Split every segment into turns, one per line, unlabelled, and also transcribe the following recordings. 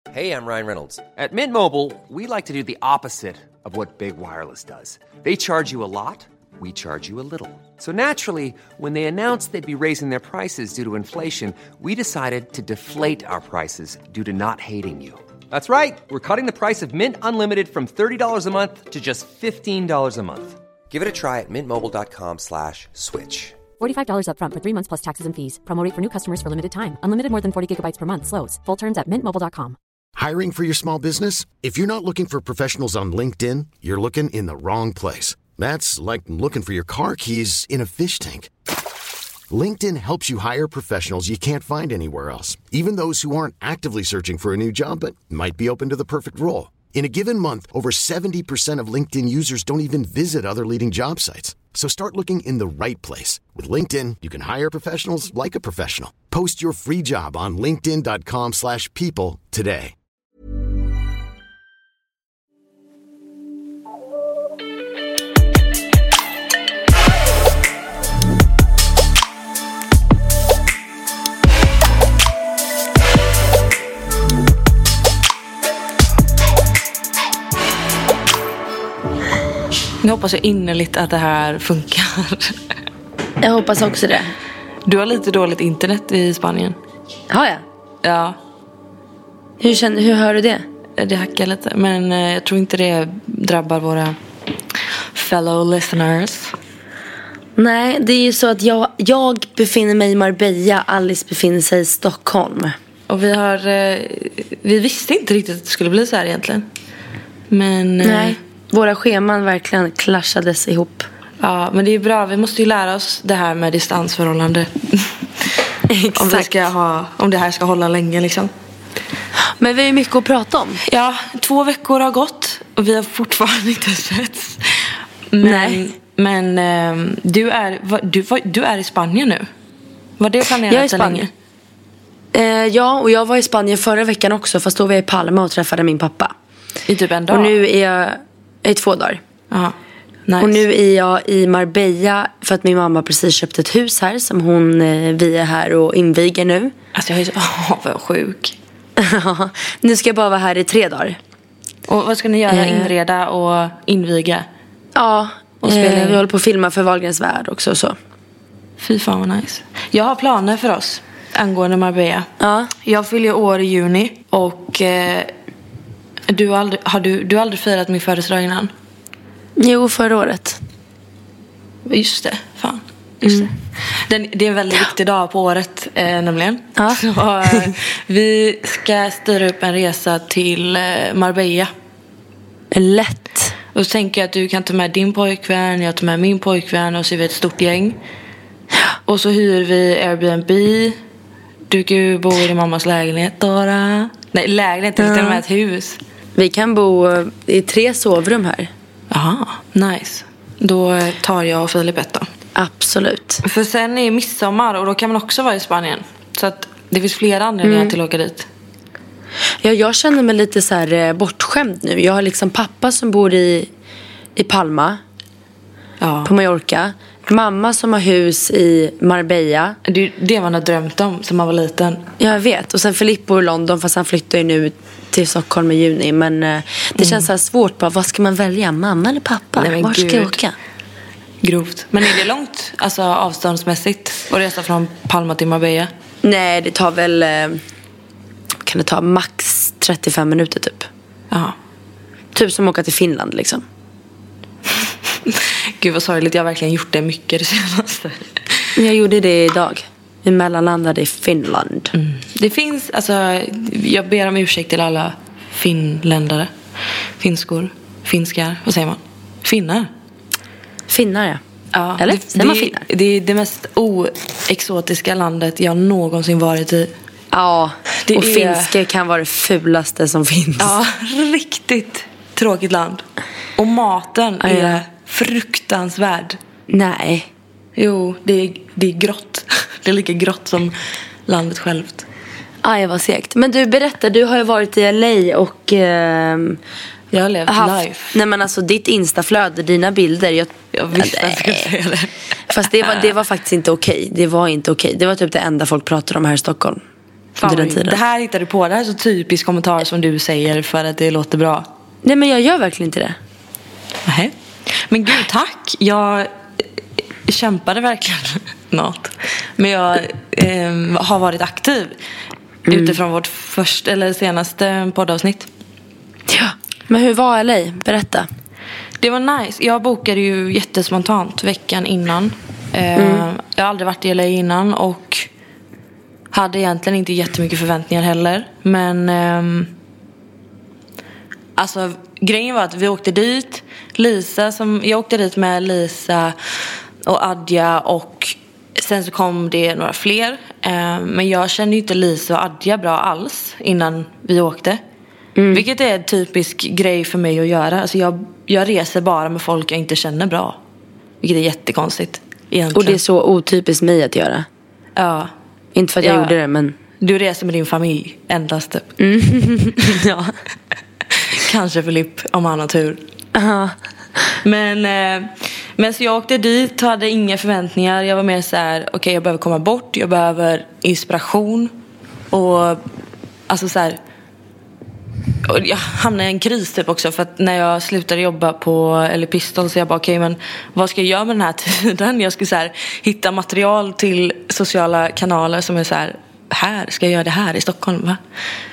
Hey, I'm Ryan Reynolds. At Mint Mobile, we like to do the opposite of what Big Wireless does. They charge you a lot, we charge you a little. So naturally, when they announced they'd be raising their prices due to inflation, we decided to deflate our prices due to not hating you. That's right. We're cutting the price of Mint Unlimited from $30 a month to just $15 a month. Give it a try at mintmobile.com/switch.
$45 up front for 3 months plus taxes and fees. Promo rate for new customers for limited time. Unlimited more than 40 gigabytes per month. Slows full terms at mintmobile.com.
Hiring for your small business? If you're not looking for professionals on LinkedIn, you're looking in the wrong place. That's like looking for your car keys in a fish tank. LinkedIn helps you hire professionals you can't find anywhere else, even those who aren't actively searching for a new job but might be open to the perfect role. In a given month, over 70% of LinkedIn users don't even visit other leading job sites. So start looking in the right place. With LinkedIn, you can hire professionals like a professional. Post your free job on linkedin.com/people today.
Nu hoppas jag innerligt att det här funkar.
Jag hoppas också det.
Du har lite dåligt internet i Spanien.
Har jag?
Ja.
Hur hör du det?
Det hackar lite. Men jag tror inte det drabbar våra fellow listeners.
Nej, det är ju så att jag befinner mig i Marbella. Alice befinner sig i Stockholm.
Och vi visste inte riktigt att det skulle bli så här egentligen. Men
nej, våra scheman verkligen clashades ihop.
Ja, men det är bra. Vi måste ju lära oss det här med distansförhållande.
Exakt.
Om det här ska hålla länge liksom.
Men vi har ju mycket att prata om.
Ja, 2 veckor har gått och vi har fortfarande inte setts.
Nej.
Men du är i Spanien nu. Var det planerat så länge?
Ja, och jag var i Spanien förra veckan också. Fast då var jag i Palma och träffade min pappa.
I typ en dag?
Och nu är jag i 2 dagar.
Aha. Nice.
Och nu är jag i Marbella för att min mamma precis köpt ett hus här som vi är här och inviger nu.
Alltså jag är så vad sjuk.
Nu ska jag bara vara här i 3 dagar.
Och vad ska ni göra? Inreda och inviga?
Ja, och vi håller på att filma för Wahlgrens värld också så.
Fy fan vad nice. Jag har planer för oss angående Marbella.
Ja.
Jag fyller år i juni och du har aldrig firat min födelsedag innan?
Jo, förra året.
Just det, fan. Just det. Det är en väldigt viktig dag på året nämligen.
Ja.
Så, vi ska styra upp en resa till Marbella.
Lätt.
Och så tänker jag att du kan ta med din pojkvän, jag tar med min pojkvän och så är vi ett stort gäng. Och så hyr vi Airbnb. Du kan ju bo i din mammas lägenhet, Dora. Nej, lägenhet, inte till och med ett hus.
Vi kan bo i 3 sovrum här.
Aha, nice. Då tar jag och Filip ett då.
Absolut.
För sen är midsommar och då kan man också vara i Spanien. Så att det finns flera anledningar till att åka dit.
Ja, jag känner mig lite så här bortskämd nu. Jag har liksom pappa som bor i Palma. Ja. På Mallorca. Mamma som har hus i Marbella.
Det är det man har drömt om som man var liten.
Ja, jag vet. Och sen Filip bor i London fast han flyttar ju nu till Stockholm i juni. Men det känns så här svårt. Bara, vad ska man välja? Mamma eller pappa?
Nej,
var ska jag åka?
Grovt. Men är det långt alltså avståndsmässigt att resa från Palma till Marbella?
Nej, det tar väl kan det ta max 35 minuter typ.
Ja.
Typ som att åka till Finland liksom.
Gud vad sorgligt, jag har verkligen gjort det mycket det senaste.
Jag gjorde det idag. Vi mellanlandade i Finland.
Det finns, alltså jag ber om ursäkt till alla finländare. Finskar, vad säger man? Finnar?
Finnar, ja.
Ja,
eller? Säger man finnar?
Det är det mest oexotiska landet jag någonsin varit i.
Ja, och finska kan vara det fulaste som finns.
Ja, riktigt tråkigt land. Och maten är fruktansvärd.
Nej.
Jo, det är grått. Det är lika grått som landet självt.
Aj, vad segt. Men du, berätta, du har ju varit i LA och
jag har levt life.
Nej, men alltså ditt instaflöde, dina bilder.
Jag visste att jag skulle säga det.
Fast det var faktiskt inte okej. Det var inte okej. Det var typ det enda folk pratade om här i Stockholm. under den tiden.
Det här hittar du på. Det här är så typisk kommentar som du säger för att det låter bra.
Nej, men jag gör verkligen inte det.
Nej. Men gud, tack. Jag kämpade verkligen något. Men jag har varit aktiv utifrån vårt senaste poddavsnitt.
Ja. Men hur var LA? Berätta.
Det var nice. Jag bokade ju jättespontant veckan innan. Jag har aldrig varit i LA innan och hade egentligen inte jättemycket förväntningar heller. Men alltså grejen var att vi åkte dit. Jag åkte dit med Lisa och Adja och sen så kom det några fler. Men jag kände ju inte Lisa och Adja bra alls innan vi åkte. Vilket är en typisk grej för mig att göra. Alltså jag reser bara med folk jag inte känner bra. Vilket är jättekonstigt egentligen.
Och det är så otypiskt mig att göra.
Ja.
Inte för att jag gjorde det, men...
Du reser med din familj endast typ.
Ja.
Kanske Filip om han har tur. Men så jag åkte dit, hade inga förväntningar. Jag var mer så här: okej, jag behöver komma bort. Jag behöver inspiration. Och alltså så här, och jag hamnade i en kris typ också. För att när jag slutade jobba på Pistol så jag bara okej, men vad ska jag göra med den här tiden? Jag skulle så här, hitta material till sociala kanaler som är så här ska jag göra det här i Stockholm, va?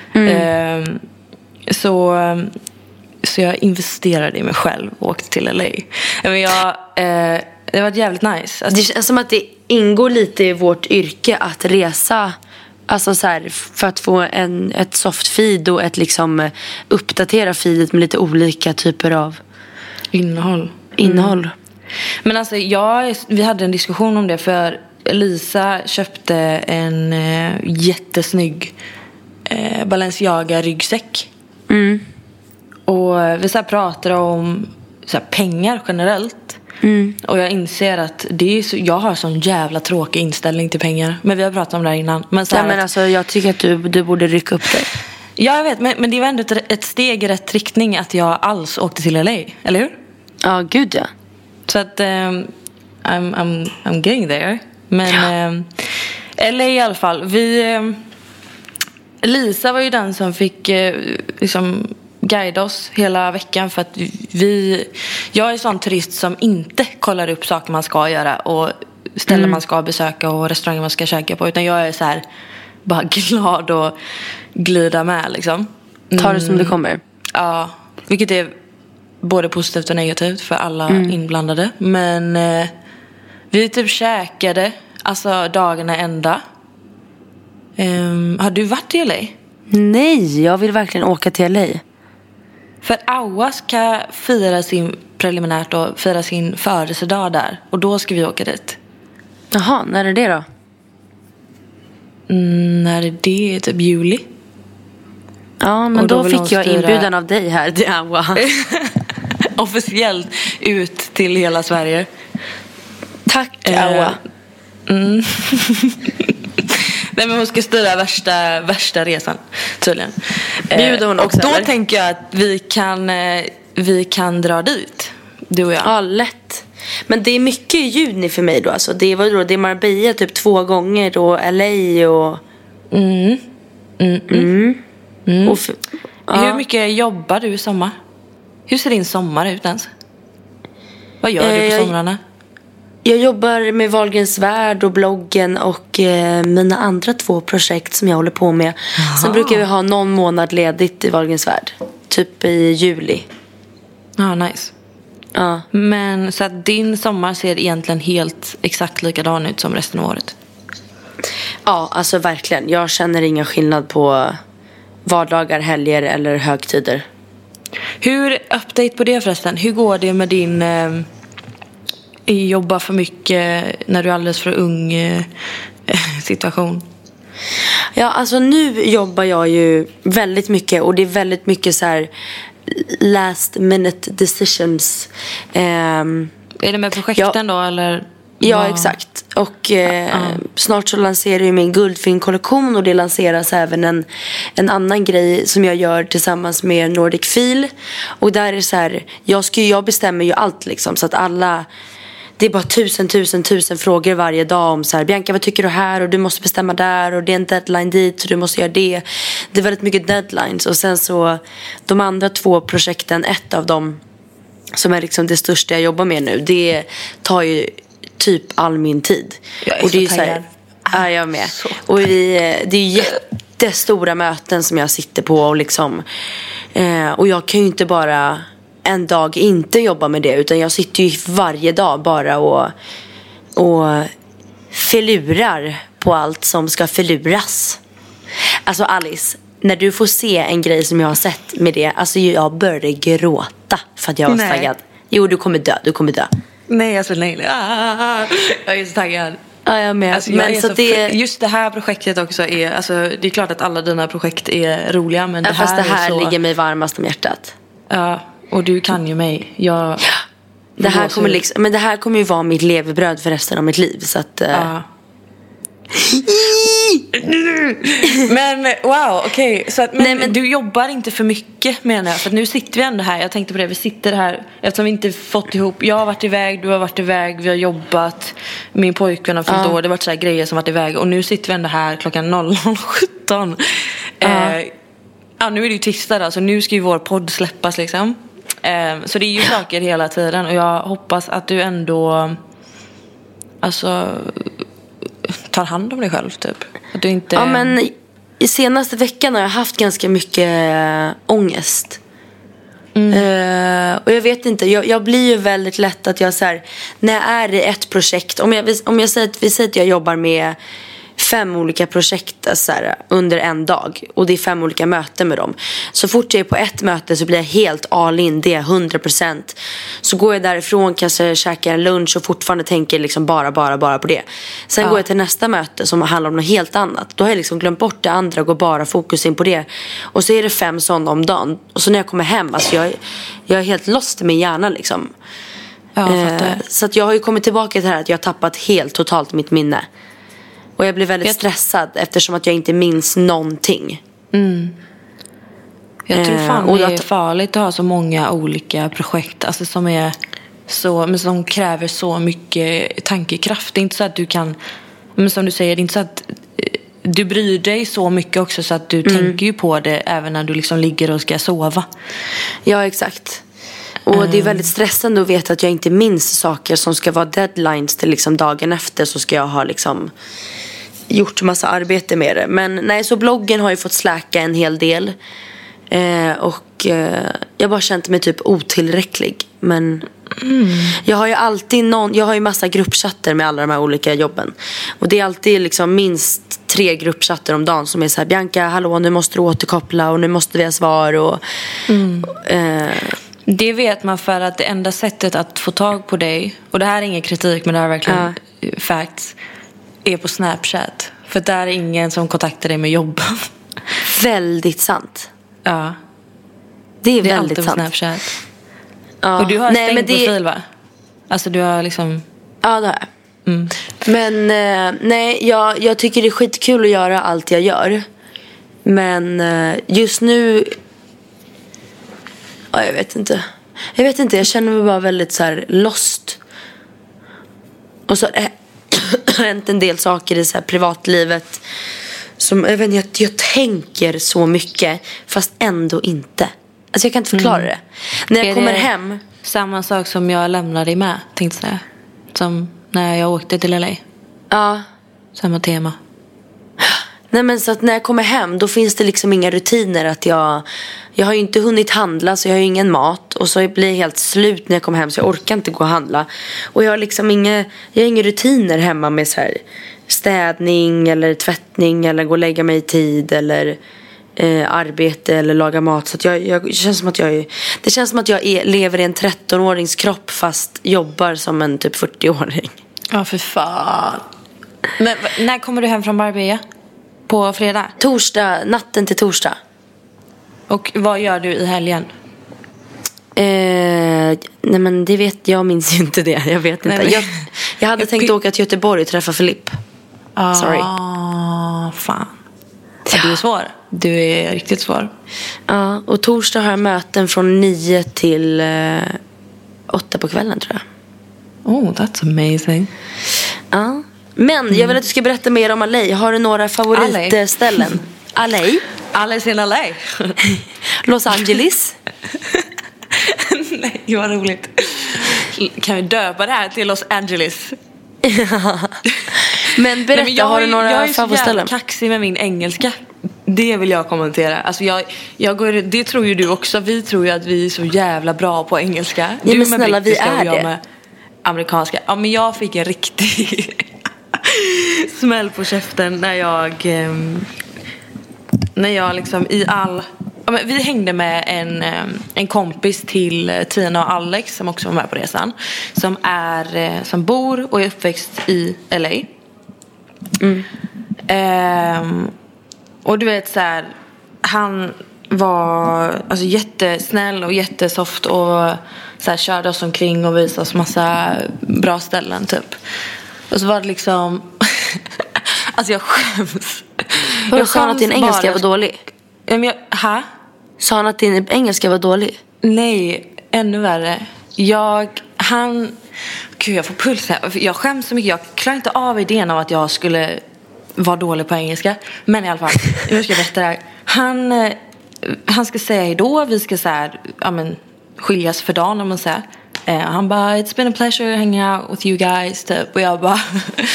Så jag investerade i mig själv och åkte till LA. Men det var jävligt nice. Alltså,
det känns som att det ingår lite i vårt yrke att resa. Alltså så här, för att få ett soft feed och ett liksom uppdatera feedet med lite olika typer av innehåll.
Men alltså vi hade en diskussion om det, för Lisa köpte en jättesnygg Balenciaga ryggsäck. Och vi så här pratade om så här pengar generellt. Och jag inser att jag har sån jävla tråkig inställning till pengar. Men vi har pratat om det här innan. Men, så här
men alltså, jag tycker att du borde rycka upp dig.
Ja, jag vet. Men det var ändå ett steg i rätt riktning att jag alls åkte till LA. Eller hur?
Ja, gud ja.
Så att I'm getting there. Men LA i alla fall. Lisa var ju den som fick liksom guida oss hela veckan, för att jag är sån turist som inte kollar upp saker man ska göra och ställen man ska besöka och restauranger man ska käka på, utan jag är så här bara glad och glida med liksom.
Ta det som det kommer.
Ja, vilket är både positivt och negativt för alla inblandade. Men vi typ käkade alltså dagarna ända. Har du varit i LA?
Nej, jag vill verkligen åka till LA.
För Aua ska fira sin födelsedag där. Och då ska vi åka dit.
Jaha, när är det då?
När är det? Typ juli.
Ja, men då fick jag inbjudan av dig här till Aua.
Officiellt ut till hela Sverige.
Tack, Aua.
Nej, men hon ska styra värsta resan tydligen.
Bjuder hon också,
och då
eller?
tänker jag att vi kan dra dit, du och jag.
Ja, lätt. Men det är mycket i juni för mig då. Alltså, det är Marbella typ 2 gånger och LA och... Och
Hur mycket jobbar du i sommar? Hur ser din sommar ut ens? Vad gör du på somrarna?
Jag jobbar med Wahlgrens värld och bloggen och mina andra 2 projekt som jag håller på med. Jaha. Sen brukar vi ha någon månad ledigt i Wahlgrens värld. Typ i juli.
Ja, nice.
Ja.
Men så att din sommar ser egentligen helt exakt likadan ut som resten av året?
Ja, alltså verkligen. Jag känner ingen skillnad på vardagar, helger eller högtider.
Hur, update på det förresten. Hur går det med din... jobba för mycket när du är alldeles för ung situation?
Ja, alltså nu jobbar jag ju väldigt mycket och det är väldigt mycket så här last minute decisions.
Är det med projekten då eller?
Ja, exakt. Och snart så lanserar jag min guldfilmkollektion och det lanseras även en annan grej som jag gör tillsammans med Nordic Feel. Och där är det så här, jag bestämmer ju allt liksom, så att alla det är bara tusen frågor varje dag om så här, Bianca, vad tycker du här? Och du måste bestämma där. Och det är en deadline dit, så du måste göra det. Det är väldigt mycket deadlines. Och sen så, de andra 2 projekten, ett av dem som är liksom det största jag jobbar med nu, det tar ju typ all min tid.
Jag är
och det är
så
så här, ja, jag med. Och det är jättestora möten som jag sitter på och liksom, och jag kan ju inte bara en dag inte jobba med det, utan jag sitter ju varje dag bara och förlurar på allt som ska förluras. Alltså Alice, när du får se en grej som jag har sett med det, alltså jag började gråta för att jag var så taggad. Jo, du kommer dö.
Nej, alltså nej. Jag är så taggad.
Ja, jag med.
Alltså,
men så
just det här projektet också är, alltså det är klart att alla dina projekt är roliga, men det här,
fast det här
är så...
ligger mig varmast om hjärtat.
Ja, och du kan ju mig.
Det här kommer liksom, men det här kommer ju vara mitt levebröd för resten av mitt liv, så att
Men wow, okej. Så att, men du jobbar inte för mycket, menar jag. För att nu sitter vi ändå här. Jag tänkte på det, vi sitter här eftersom vi inte fått ihop. Jag har varit iväg, du har varit iväg. Vi har jobbat, min pojkvän har fyllt år. Det har varit så här grejer som varit iväg. Och nu sitter vi ändå här klockan 00:17. Nu är det ju tisdag då, så nu ska ju vår podd släppas liksom. Så det är ju saker hela tiden. Och jag hoppas att du ändå, alltså, tar hand om dig själv typ. Att du inte...
Ja, men i senaste veckan har jag haft ganska mycket ångest. Och jag vet inte, jag blir ju väldigt lätt att jag så här, när jag är i ett projekt, om jag säger att vi säger att jag jobbar med 5 olika projekt så här, under en dag, och det är 5 olika möten med dem. Så fort jag är på ett möte så blir jag helt all in, det är 100%. Så går jag därifrån, kanske käkar en lunch och fortfarande tänker liksom bara på det. Sen går jag till nästa möte som handlar om något helt annat. Då har jag liksom glömt bort det andra och går bara fokus in på det. Och så är det 5 sådana om dagen. Och så när jag kommer hem, alltså jag är helt lost i min hjärna liksom. Så att jag har ju kommit tillbaka till det här att jag har tappat helt totalt mitt minne. Och jag blir väldigt stressad eftersom att jag inte minns någonting.
Jag tror fan det är farligt att ha så många olika projekt, alltså som är så, men som kräver så mycket tankekraft. Det är inte så att du kan, men som du säger, det är inte så att du bryr dig så mycket också så att du tänker ju på det även när du liksom ligger och ska sova. Ja, exakt. Och det är väldigt stressande att veta att jag inte minns saker som ska vara deadlines till liksom dagen efter, så ska jag ha liksom gjort massa arbete med det. Men nej, så bloggen har ju fått släcka en hel del. Jag bara känt mig typ otillräcklig. Men jag har ju alltid jag har ju massa gruppchatter med alla de här olika jobben. Och det är alltid liksom minst 3 gruppchatter om dagen som är så här: Bianca, hallå, nu måste du återkoppla och nu måste vi ha svar och det vet man, för att det enda sättet att få tag på dig, och det här är ingen kritik men det här är verkligen facts, är på Snapchat. För där är ingen som kontaktar dig med jobben. Väldigt sant. Ja. Det är väldigt sant. Snapchat. Ja. Och du har stängt profil, va? Alltså du har liksom... Ja, det har jag. Men nej, jag tycker det är skitkul att göra allt jag gör. Men just nu... Ja, jag vet inte. Jag känner mig bara väldigt så här lost. Och så har det hänt en del saker i så här privatlivet som, jag vet inte, jag tänker så mycket fast ändå inte. Alltså jag kan inte förklara det. När jag kommer hem. Samma sak som jag lämnade dig med, tänkte jag. Som när jag åkte till LA. Ja. Samma tema. Nej, men så att när jag kommer hem, då finns det liksom inga rutiner. Att jag har ju inte hunnit handla, så jag har ju ingen mat. Och så blir jag helt slut när jag kommer hem, så jag orkar inte gå och handla. Och jag har liksom inga rutiner hemma med så här städning eller tvättning eller gå och lägga mig i tid eller arbete eller laga mat. Så att det känns som att jag lever i en 13-årings kropp fast jobbar som en typ 40-åring. Ja, för fan. Men när kommer du hem från Marbella? På fredag? Torsdag, natten till torsdag. Och vad gör du i helgen? Nej, men det vet jag, minns ju inte det. Jag vet inte. Nej, jag hade tänkt åka till Göteborg och träffa Filip. Sorry. Fan. Ja. Du är svår. Du är riktigt svår. Ja, och torsdag har jag möten från 9 till 8 på kvällen, tror jag. Oh, that's amazing.
Ja. Men jag vill att du ska berätta mer om LA. Har du några favoritställen? LA?
Alice in LA.
Los Angeles?
Nej, vad roligt. Kan vi döpa det här till Los Angeles?
Men berätta, har du några favoritställen?
Jag är så jävla kaxig med min engelska. Det vill jag kommentera. Alltså det tror ju du också. Vi tror ju att vi är så jävla bra på engelska.
Ja,
du
men snälla, vi är
jag
det.
med amerikanska. Ja, men jag fick en riktig smäll på käften när jag liksom i all... Ja, men vi hängde med en kompis till Tina och Alex som också var med på resan. Som bor och är uppväxt i LA. Och du vet så här, han var alltså jättesnäll och jättesoft och så här, körde oss omkring och visade oss massa bra ställen typ. Och så var det liksom alltså jag skäms.
Sa han att din engelska var dålig? Sa han att din engelska var dålig?
Nej, ännu värre. Gud, jag får puls här. Jag skäms så mycket. Jag klarar inte av idén av att jag skulle vara dålig på engelska. Men i alla fall, nu ska jag berätta det här. Han ska säga hejdå. Vi ska så här, skiljas för dagen om man säger. Han bara, it's been a pleasure hanging out with you guys typ. Och jag bara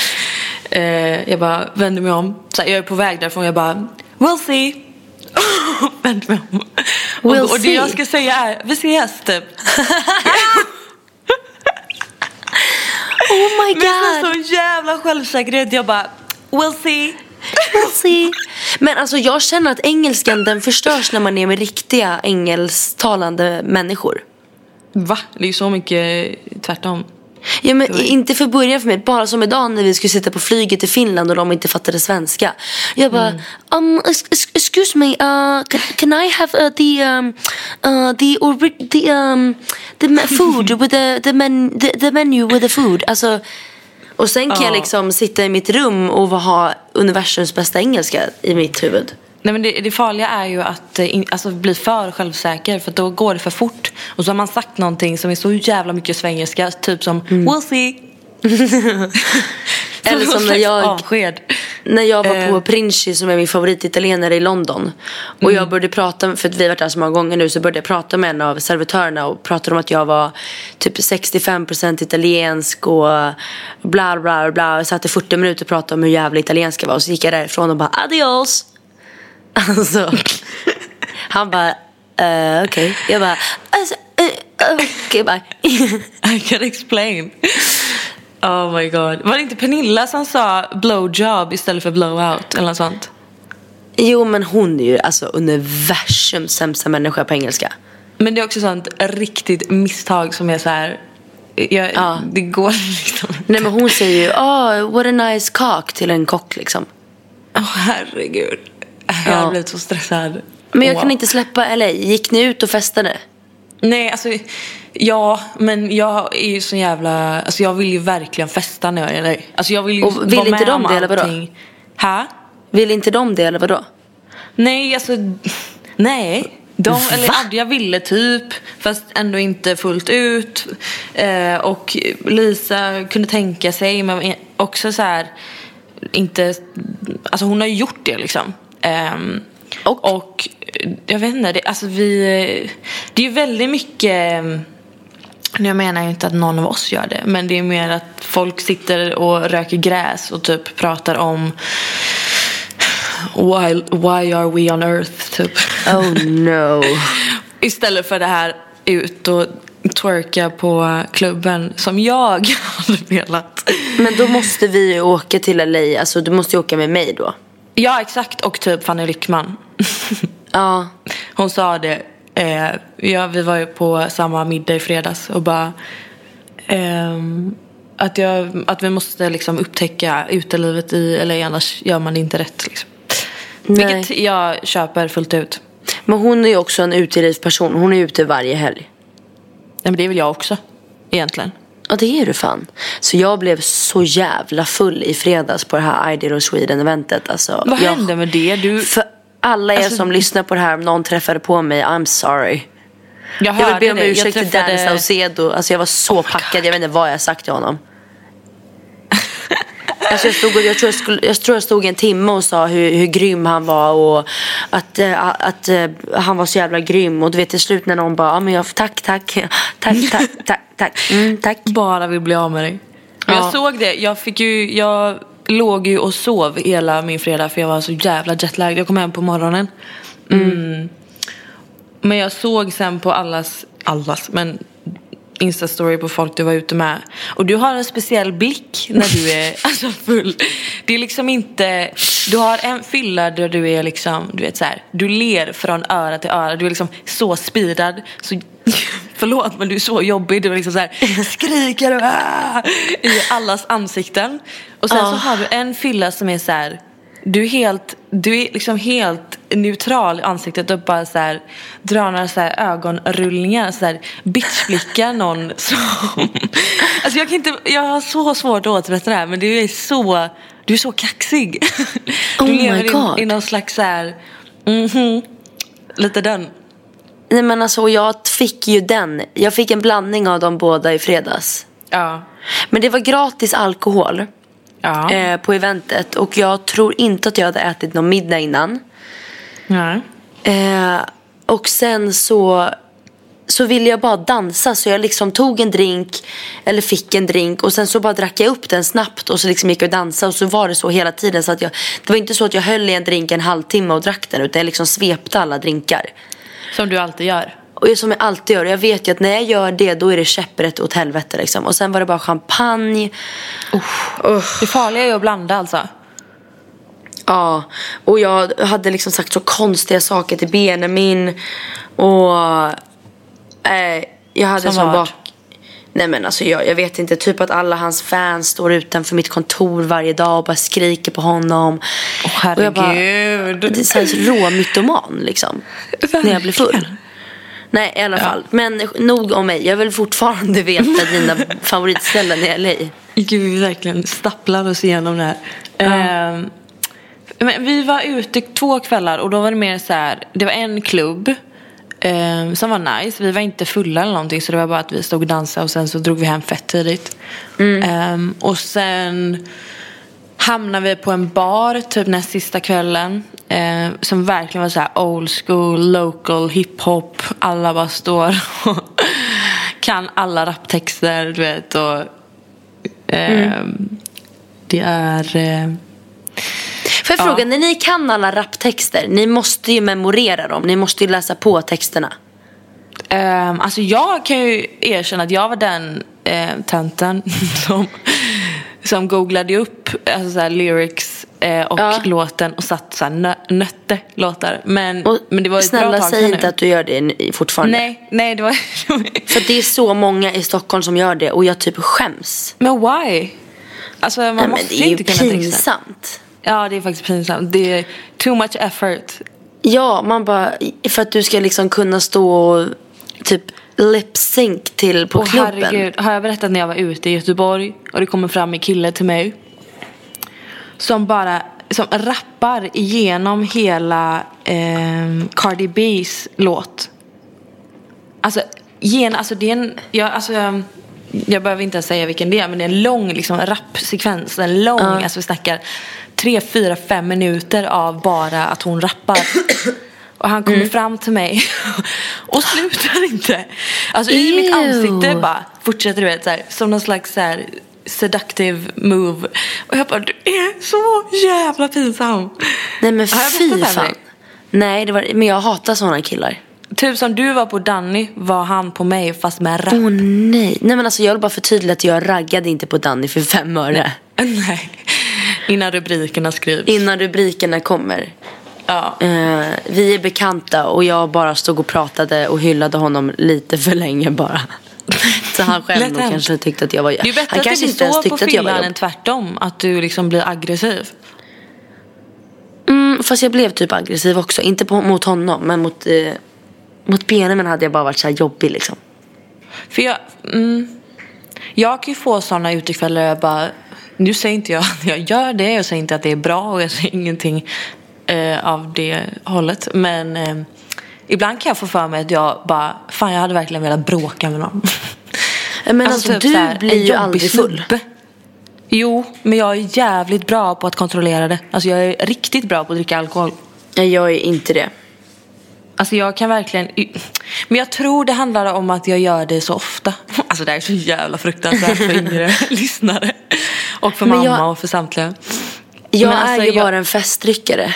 vänder mig om. Så här, jag är på väg därifrån. Jag bara, we'll see. Vänder mig om. Och det jag ska säga är, vi ses typ.
Oh my god.
Men så jävla självsäkerhet. Jag bara, we'll see.
We'll see. Men alltså jag känner att engelskan den förstörs när man är med riktiga engelsktalande människor.
Va? Det är ju så mycket tvärtom.
Ja, men inte för början för mig. Bara som idag när vi skulle sitta på flyget till Finland och de inte fattade svenska. Jag bara, excuse me, can I have the food with the menu with the food? Alltså, och sen kan jag liksom sitta i mitt rum och ha universums bästa engelska i mitt huvud.
Nej, men det farliga är ju att bli för självsäker. För då går det för fort. Och så har man sagt någonting som är så jävla mycket svengelska. Typ som, we'll see.
Eller som när jag var på Princi som är min favorititalienare i London. Och jag började prata, för att vi har varit där så många gånger nu, så började jag prata med en av servitörerna och pratade om att jag var typ 65% italiensk och bla bla bla. Jag satt i 40 minuter och pratade om hur jävla italiensk jag var. Och så gick jag därifrån och bara, adios. Alltså han bara okej. Jag bara okej, bye.
I can explain. Oh my god. Var det inte Pernilla som sa blowjob istället för blowout eller något sånt?
Jo, men hon är ju alltså universums sämsta människa på engelska.
Men det är också sånt riktigt misstag som är så här. Det går liksom inte.
Nej, men hon säger ju what a nice cock till en kock liksom.
Herregud. Jag har blivit så stressad.
Men jag kan inte släppa LA. Gick ni ut och festade?
Nej, alltså men jag är ju så jävla, alltså jag vill ju verkligen festa när jag är LA. Alltså jag vill ju
och vill
vara
inte
med
de det eller vadå? Vill inte de det eller vadå?
Nej, alltså nej. Eller Adja ville typ, fast ändå inte fullt ut. Och Lisa kunde tänka sig, men också så här inte, alltså hon har ju gjort det liksom. Och jag vet inte, det är ju väldigt mycket. Jag menar ju inte att någon av oss gör det, men det är mer att folk sitter och röker gräs och typ pratar om why are we on earth typ.
Oh no.
Istället för det här ut och twerka på klubben som jag hade velat.
Men då måste vi åka till LA. Alltså du måste ju åka med mig då.
Ja, exakt. Och typ Fanny Lyckman.
Ja.
Hon sa det. Vi var ju på samma middag i fredags. Och bara att vi måste liksom upptäcka utelivet i LA. Annars gör man det inte rätt liksom. Vilket jag köper fullt ut.
Men hon är ju också en utelivsperson. Hon är ute varje helg.
Ja, men det vill jag också. Egentligen.
Ja, det är du fan. Så jag blev så jävla full i fredags på det här Idol Sweden-eventet. Alltså,
vad hände med det?
För alla er som lyssnar på det här, om någon träffade på mig, I'm sorry. Jag vill be om
det.
ursäkt till Dan Saucedo. Alltså jag var så packad, jag vet inte vad jag sagt till honom. Alltså jag tror jag stod en timme och sa hur grym han var. Och att han var så jävla grym. Och du vet till slut när någon bara men tack.
Bara vill bli av med dig. Men jag såg det, jag låg ju och sov hela min fredag. För jag var så jävla jetlagd. Jag kom hem på morgonen. Men jag såg sen på allas men Insta-story på folk du var ute med. Och du har en speciell blick när du är alltså full. Det är liksom inte... Du har en fylla där du är liksom... Du vet så här, du ler från öra till öra. Du är liksom så speedad. Så, förlåt, men du är så jobbig. Du är liksom så här, skriker i allas ansikten. Och sen så har du en fylla som är så här... Du är liksom helt neutral i ansiktet och bara så här drar några så här ögonrullningar, så här bitchblickar någon som alltså jag har så svårt att återberätta det här, men du är så kaxig. Du lever i någon slags så här lite den.
Nej men alltså jag fick en blandning av de båda i fredags.
Ja.
Men det var gratis alkohol.
Ja.
På eventet. Och jag tror inte att jag hade ätit någon middag innan.
Nej.
Och sen så ville jag bara dansa. Så jag liksom tog en drink. Eller fick en drink. Och sen så bara drack jag upp den snabbt. Och så liksom gick jag och dansade. Och så var det så hela tiden. Så att det var inte så att jag höll i en drink en halvtimme och drack den. Utan jag liksom svepte alla drinkar.
Som du alltid gör.
Och som jag alltid gör. Jag vet ju att när jag gör det, då är det käpprätt åt helvete liksom. Och sen var det bara champagne.
Det farliga är att blanda alltså.
Ja. Och jag hade liksom sagt så konstiga saker till Benjamin. Och jag hade som nej men alltså jag vet inte. Typ att alla hans fans står utanför mitt kontor varje dag och bara skriker på honom.
Herregud.
Och jag bara, det är så här råmytoman liksom. När jag blir full. Nej, i alla fall. Men nog om mig. Jag vill fortfarande veta dina favoritställen i LA.
Gud, vi verkligen stapplar oss igenom det här. Men vi var ute 2 kvällar. Och då var det mer så här. Det var en klubb som var nice. Vi var inte fulla eller någonting. Så det var bara att vi stod och dansade. Och sen så drog vi hem fett tidigt. Och sen hamnade vi på en bar typ näst sista kvällen. Som verkligen var så här old school, local, hiphop. Alla bara står och kan alla raptexter, du vet. Och det är...
Får jag fråga, när ni kan alla raptexter, ni måste ju memorera dem. Ni måste ju läsa på texterna.
Alltså jag kan ju erkänna att jag var den tanten som googlade upp alltså så här lyrics och låten och satt så här nötte låtar. Men det var ett bra tag sedan.
Säg inte att du gör det fortfarande.
Nej, det var...
För det är så många i Stockholm som gör det och jag typ skäms.
Men why? Alltså man måste
det är
inte
ju
kunna
pinsamt.
Texta. Ja, det är faktiskt pinsamt. Det är too much effort.
Ja, man bara för att du ska liksom kunna stå och typ lip-sync till på klubben.
Herregud, har jag berättat när jag var ute i Göteborg och det kommer fram en kille till mig som rappar igenom hela Cardi B's låt. Alltså det är en jag behöver inte säga vilken det är, men det är en lång liksom rapsekvens, en lång alltså vi snackar 3, 4, 5 minuter av bara att hon rappar. Och han kommer fram till mig och slutar inte. Alltså i mitt ansikte bara fortsätter, du vet så här, som någon slags så här seductive move. Och jag bara, du är så jävla pinsam.
Nej men fy fan. Nej, men jag hatar såna killar.
Typ som du var på Danny var han på mig fast med rap.
Nej men alltså jag vill bara förtydliga att jag raggade inte på Danny för 5 öre.
Nej. Innan rubrikerna skrivs.
Innan rubrikerna kommer.
Ja.
Vi är bekanta och jag bara stod och pratade och hyllade honom lite för länge bara. Så han själv nog kanske tyckte att jag var...
Det är bättre
han
att
kanske
det
inte ens tyckte att jag var
än tvärtom. Att du liksom blir aggressiv.
Fast jag blev typ aggressiv också. Inte mot honom, men mot Benjamin hade jag bara varit så här jobbig liksom.
För jag kan ju få sådana utekvällar där jag bara... Nu säger inte jag att jag gör det. Jag säger inte att det är bra och jag säger ingenting av det hållet. Men Ibland kan jag få för mig att jag bara, fan jag hade verkligen velat bråka med någon.
Men alltså
typ
du
så här,
blir
en
ju aldrig full.
snubbe. Jo, men jag är jävligt bra på att kontrollera det. Alltså jag är riktigt bra på att dricka alkohol.
Nej, jag är inte det.
Alltså jag kan verkligen... Men jag tror det handlar om att jag gör det så ofta. Alltså det är så jävla fruktansvärt för yngre lyssnare. Och för mamma och för samtliga.
Jag
alltså,
är ju bara en festdryckare.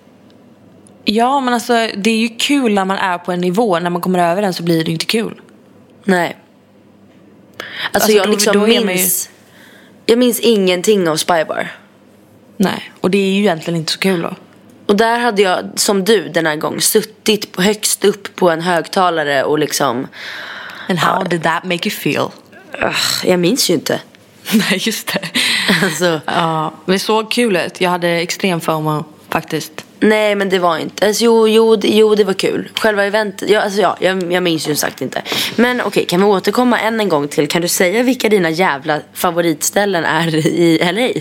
Ja, men alltså det är ju kul när man är på en nivå. När man kommer över den så blir det inte kul.
Nej. Alltså jag liksom minns... Jag minns ingenting av Spybar.
Nej, och det är ju egentligen inte så kul då.
Och där hade jag, som du den här gången, suttit på högst upp på en högtalare och liksom...
And how did that make you feel?
Jag minns ju inte.
Nej, just det.
Alltså.
Ja, men det såg kul ut. Jag hade extrem FOMO faktiskt.
Nej, men det var inte. Alltså, jo, det var kul. Själva eventet, jag minns ju sagt inte. Men okej, kan vi återkomma en gång till? Kan du säga vilka dina jävla favoritställen är i LA?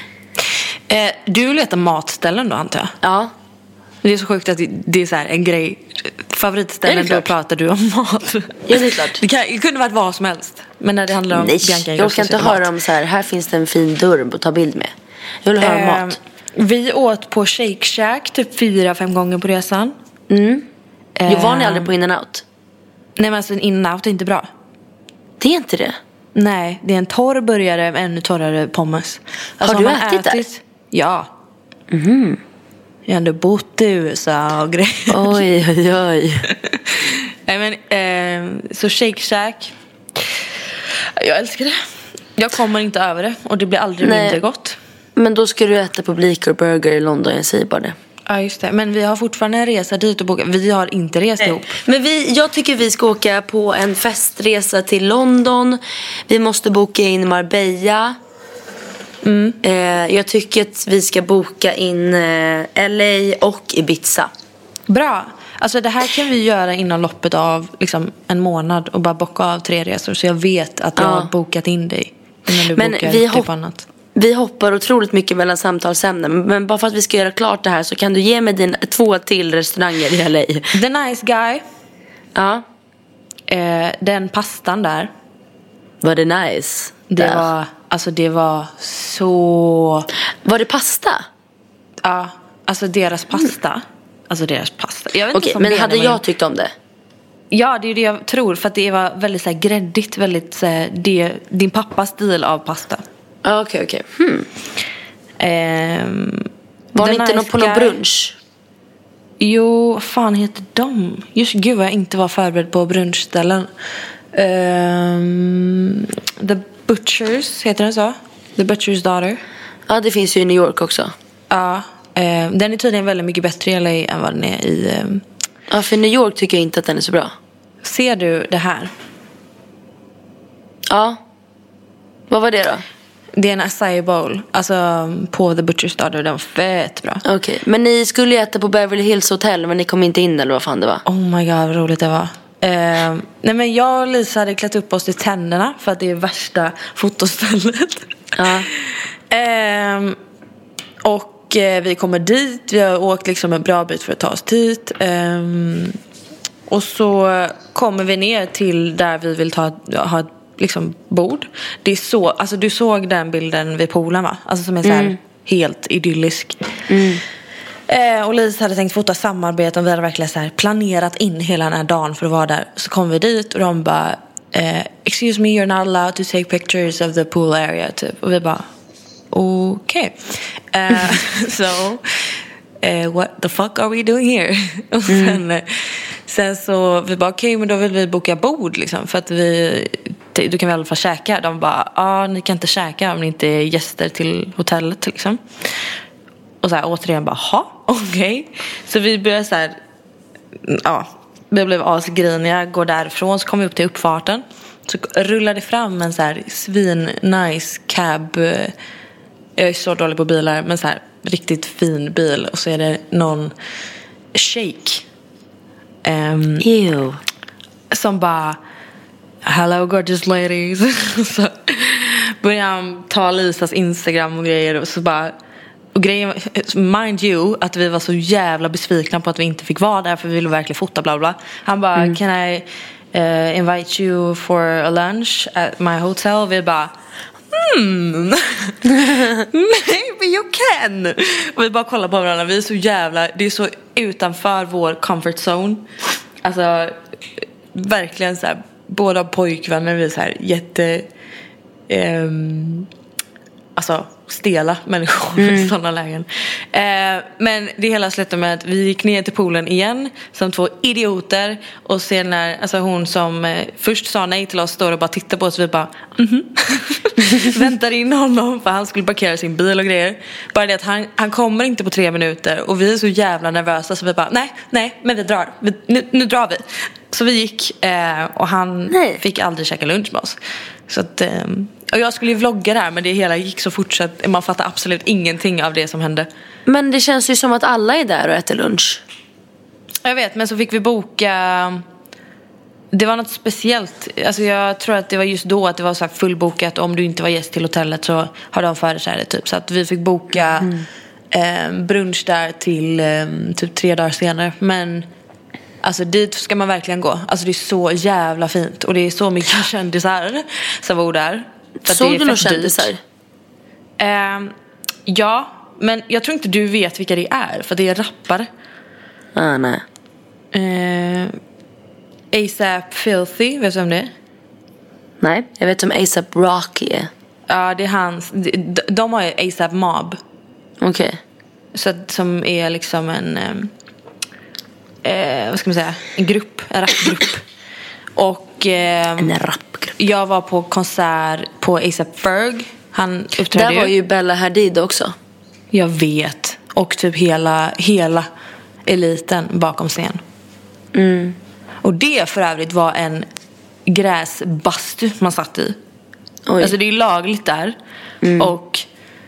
Du letar matställen då, antar jag?
Ja.
Det är så sjukt att det är så här en grej. Favoritställen, då pratar du om mat.
Ja, det är klart.
Det kunde varit vad som helst. Men när det handlar om Bianca
jag kan inte höra om så här finns det en fin dörr att ta bild med. Jag vill höra om mat.
Vi åt på Shake Shack typ 4-5 gånger på resan.
Var ni aldrig på In-N-Out?
Nej, men alltså en In-N-Out är inte bra.
Det är inte det?
Nej, det är en torr burgare med ännu torrare pommes. Alltså,
har du ätit där?
Ja. Jag har ändå bott i USA och grejer.
Oj.
Nej, men så Shake Shack. Jag älskar det. Jag kommer inte över det. Och det blir aldrig mindre gott.
Men då ska du äta på Bleecker Burger i London, jag säger bara det.
Ja, just det. Men vi har fortfarande en resa dit och boka. Vi har inte rest ihop.
Men jag tycker vi ska åka på en festresa till London. Vi måste boka in Marbella. Jag tycker att vi ska boka in LA och Ibiza.
Bra. Alltså det här kan vi göra inom loppet av liksom en månad och bara bocka av 3 resor. Så jag vet att jag har bokat in dig. Men vi typ annat.
Vi hoppar otroligt mycket mellan samtalsämnen. Men bara för att vi ska göra klart det här så kan du ge mig 2 till restauranger i LA.
The Nice Guy.
Ja.
Den pastan där.
Var det nice?
Det var så...
Var det pasta?
Ja, alltså deras pasta. Jag vet inte
men hade jag tyckt om det?
Ja, det är det jag tror. För att det var väldigt så här gräddigt. Väldigt så här, din pappas stil av pasta.
Okej. Var ni inte på någon brunch?
Jo, vad fan heter de? Just gud, jag inte var förberedd på brunchställen. The Butchers, heter den så? The Butcher's Daughter.
Ja, det finns ju i New York också.
Ja, den är tydligen väldigt mycket bättre i LA än vad den är i...
Ja, för New York tycker jag inte att den är så bra.
Ser du det här?
Ja. Vad var det då?
Det är en acai bowl. Alltså på The Butcher's Daughter. Den var fett bra.
Okej. Men ni skulle ju äta på Beverly Hills Hotel. Men ni kom inte in eller vad fan det var?
Oh my god, vad roligt det var. Nej, men jag och Lisa hade klätt upp oss i tänderna. För att det är värsta fotostället.
Ja.
Och vi kommer dit. Vi har åkt liksom en bra bit för att ta oss dit. Och så kommer vi ner till där vi vill ha ett liksom bord. Det är så, alltså du såg den bilden vid poolen, va? Alltså som är så här helt idyllisk. Och Lisa hade tänkt fota samarbete och vi hade verkligen så här planerat in hela den här dagen för att vara där. Så kom vi dit och de bara excuse me, you're not allowed to take pictures of the pool area typ. Och vi bara okej. So what the fuck are we doing here? Och sen så vi bara okej, men då vill vi boka bord liksom, för att du kan väl i alla fall käka. De bara ni kan inte käka om ni inte är gäster till hotellet liksom. Och så här återigen bara okej. Så vi började så här vi blev asgriniga, går därifrån, så kom vi upp till uppfarten. Så rullade fram en så här svin-nice cab. Jag är så dålig på bilar, men så här riktigt fin bil. Och så är det någon shake som bara hello gorgeous ladies. Så börjar han ta Lisas Instagram och grejer. Och så bara Och grejen, mind you, att vi var så jävla besvikna på att vi inte fick vara där, för vi ville verkligen fota bla bla. Han bara, can I invite you for a lunch at my hotel? Vi bara, maybe you can. Och vi bara kollar på varandra. Vi är så jävla, det är så utanför vår comfort zone. Alltså verkligen så här, båda pojkvänner, vi är så här jätte alltså stela människor i sådana lägen. Men det hela slutade med att vi gick ner till poolen igen som 2 idioter. Och sen när alltså hon som först sa nej till oss står och bara tittar på oss, vi bara väntar in honom för han skulle parkera sin bil och grejer. Bara det att han kommer inte på 3 minuter. Och vi är så jävla nervösa så vi bara nej men vi drar, nu drar vi. Så vi gick och han fick aldrig käka lunch med oss. Så att, och jag skulle ju vlogga där, men det hela gick så fort så att man fattar absolut ingenting av det som hände.
Men det känns ju som att alla är där och äter lunch.
Jag vet, men så fick vi boka. Det var något speciellt. Alltså jag tror att det var just då att det var så här fullbokat. Om du inte var gäst till hotellet så har de för sig det typ. Så att vi fick boka brunch där till typ 3 dagar senare. Men alltså dit ska man verkligen gå. Alltså det är så jävla fint. Och det är så mycket kändisar som bor där.
Såg du några kändisar?
Ja, men jag tror inte du vet vilka det är. För det är rappare.
Nej.
A$AP Filthy, vet du om det är?
Nej, jag vet om A$AP Rocky är.
Ja, det är hans. De har ju A$AP Mob.
Okej.
Så att, som är liksom en vad ska man säga, en grupp, en rapgrupp. Och
en rapgrupp.
Jag var på konsert på A$AP Ferg. Han uppträdde.
Där var ju Bella Hadid också.
Jag vet. Och typ hela eliten bakom scen. Och det för övrigt var en gräsbastu man satt i.
Oj.
Alltså det är lagligt där. Och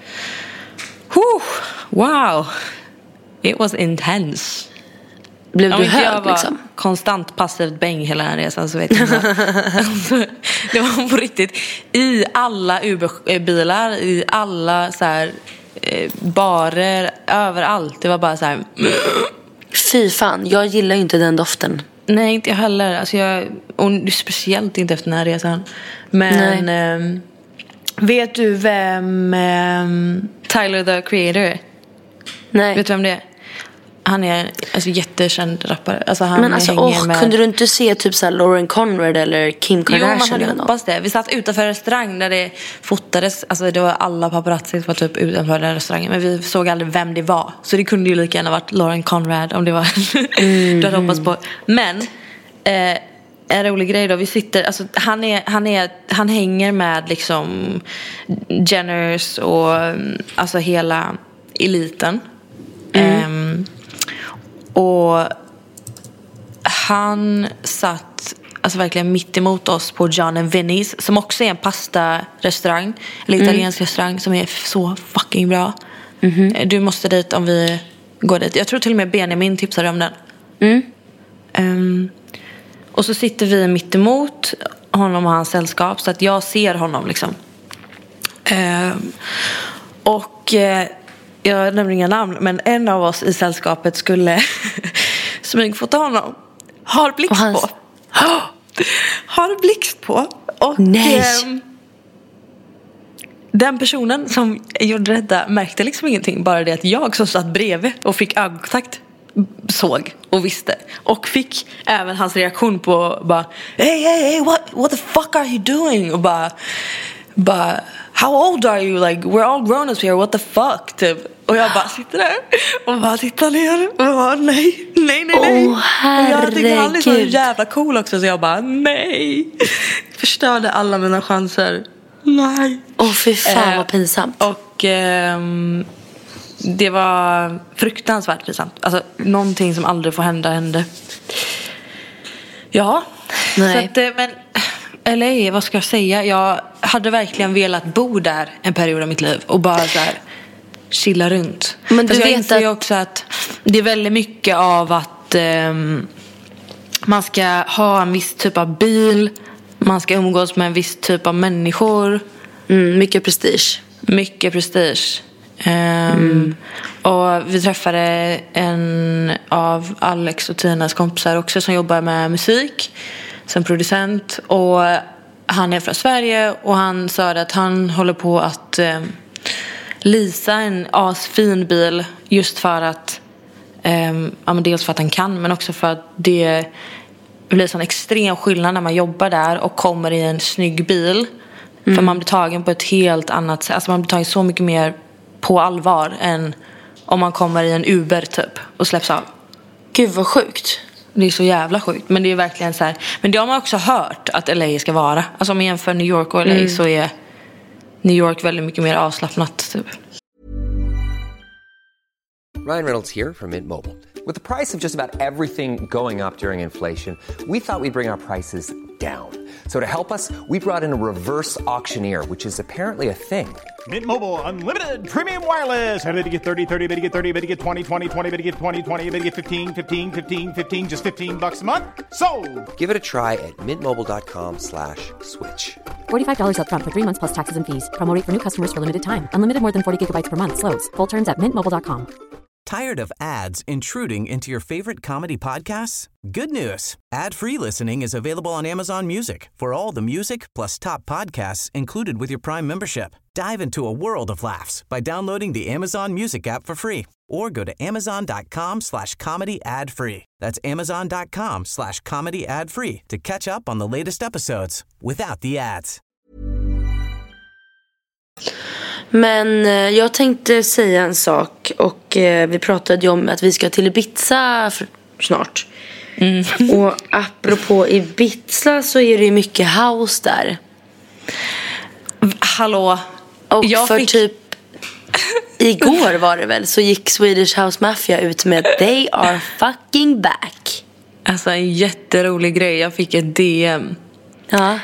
wow, it was intense.
Blev du
jag
hög
var
liksom?
konstant passivt bäng hela den resan, så vet jag inte. Alltså, det var på riktigt. I alla Uber-bilar, i alla så här, barer, överallt. Det var bara så här.
Fy fan, jag gillar ju inte den doften.
Nej, inte jag heller. Alltså och speciellt inte efter den här resan. Men vet du vem Tyler the Creator är?
Nej.
Vet du vem det är? Han är alltså jättekänd rappare. Alltså han
men alltså, kunde du inte se typ så här Lauren Conrad eller Kim Kardashian?
Jo, man hade hoppats det. Vi satt utanför en restaurang där det fotades. Alltså det var alla paparazzi som var typ utanför den restaurangen. Men vi såg aldrig vem det var. Så det kunde ju lika gärna varit Lauren Conrad om det var du hade hoppats på. Men en rolig grej då. Vi sitter, alltså han hänger med liksom Jenners och alltså hela eliten. Och han satt alltså verkligen mitt emot oss på John and Vinny's, som också är en pasta-restaurang, eller italiensk restaurang som är så fucking bra. Du måste dit om vi går dit. Jag tror till och med Benjamin tipsade om den. Och så sitter vi mitt emot honom och hans sällskap, så att jag ser honom liksom. Och jag nämner inga namn, men en av oss i sällskapet skulle smygfota honom. Har blixt på. Har blixt på. Och den personen som gjorde detta märkte liksom ingenting. Bara det att jag som satt bredvid och fick ögonkontakt såg och visste. Och fick även hans reaktion på bara hey, what the fuck are you doing? Och bara how old are you? Like, we're all grown ups here, what the fuck? Typ. Och jag bara sitter där och bara tittar ner och bara nej. Och jag tycker han är så jävla cool också, så jag bara nej. Förstörde alla mina chanser. Nej.
Fy fan vad pinsamt.
Och det var fruktansvärt pinsamt. Alltså någonting som aldrig får hände. Ja.
Nej.
Så att, men LA, vad ska jag säga? Jag hade verkligen velat bo där en period av mitt liv och bara så här chilla runt.
Men du
jag
vet
inser ju också att det är väldigt mycket av att man ska ha en viss typ av bil, man ska umgås med en viss typ av människor.
Mycket prestige.
Mycket prestige. Och vi träffade en av Alex och Tinas kompisar också som jobbar med musik som producent. Och han är från Sverige och han sa att han håller på att leasa en asfin bil just för att dels för att han kan, men också för att det blir sån extrem skillnad när man jobbar där och kommer i en snygg bil. För man blir tagen på ett helt annat sätt. Alltså man blir tagen så mycket mer på allvar än om man kommer i en Uber typ och släpps av.
Gud vad sjukt.
Det är så jävla sjukt. Men det är verkligen så här. Men det har man också hört att LA ska vara. Alltså om man jämför New York och LA så är New York väldigt mycket mer avslappnat typ.
Ryan Reynolds here from Mint Mobile. With the price of just about everything going up during inflation, we thought we'd bring our prices down. So to help us, we brought in a reverse auctioneer, which is apparently a thing.
Mint Mobile Unlimited Premium Wireless. How to get 30, 30, bit to get 30, bit to get 20, 20, 20, bit to get 20, 20, bit to get 15, 15, 15, 15, just $15 a month? Sold!
Give it a try at mintmobile.com/switch.
$45 up front for 3 months plus taxes and fees. Promo rate for new customers for limited time. Unlimited more than 40 gigabytes per month. Slows full terms at mintmobile.com.
Tired of ads intruding into your favorite comedy podcasts? Good news. Ad-free listening is available on Amazon Music for all the music plus top podcasts included with your Prime membership. Dive into a world of laughs by downloading the Amazon Music app for free or go to amazon.com/comedy ad-free. That's amazon.com/comedy ad-free to catch up on the latest episodes without the ads.
Men jag tänkte säga en sak. Och vi pratade ju om att vi ska till Ibiza snart. Och apropå Ibiza så är det ju mycket house där.
Hallå.
Och typ igår var det väl, så gick Swedish House Mafia ut med They are fucking back.
Alltså en jätterolig grej. Jag fick ett DM.
Ja.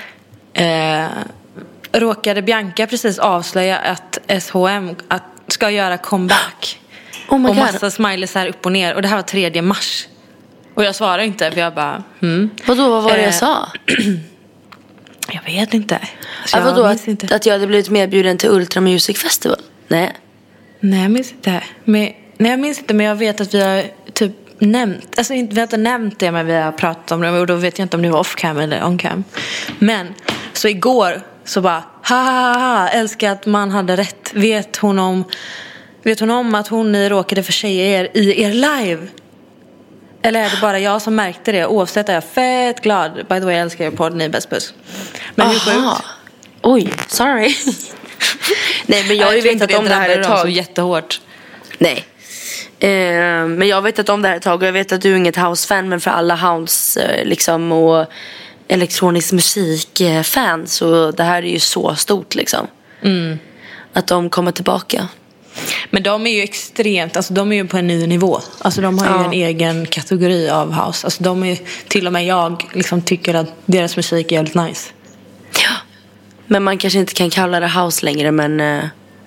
Råkade Bianca precis avslöja att SHM ska göra comeback.
Oh my
och
God.
massa smileys här upp och ner. Och det här var 3 mars. Och jag svarade inte för jag bara
Vadå, vad var det jag sa?
Jag vet inte. Alltså,
Vadå, att jag hade blivit medbjuden till Ultra Music Festival? Nej,
jag minns inte. Nej, jag minns inte, men jag vet att vi har typ nämnt. Alltså vi har inte nämnt det, men vi har pratat om det. Och då vet jag inte om det var off-cam eller on-cam. Men så igår så bara ha, älskar att man hade rätt. Vet hon om att ni råkade försäga er i er live? Eller är det bara jag som märkte det? Oavsett är jag fett glad. By the way, jag älskar er podd, ni är bäst puss. Men hur sjukt?
Oj, sorry. Nej, men jag har ju vetat om det här ett tag.
Så jättehårt.
Nej. Men jag har vetat om det här ett tag. Och jag vet att du är inget house-fan, men för alla house liksom och elektronisk musik-fan, så det här är ju så stort liksom. Att de kommer tillbaka.
Men de är ju extremt, alltså de är ju på en ny nivå. Alltså de har ju en egen kategori av house. Alltså de är, till och med jag liksom tycker att deras musik är jävligt nice.
Ja. Men man kanske inte kan kalla det house längre, men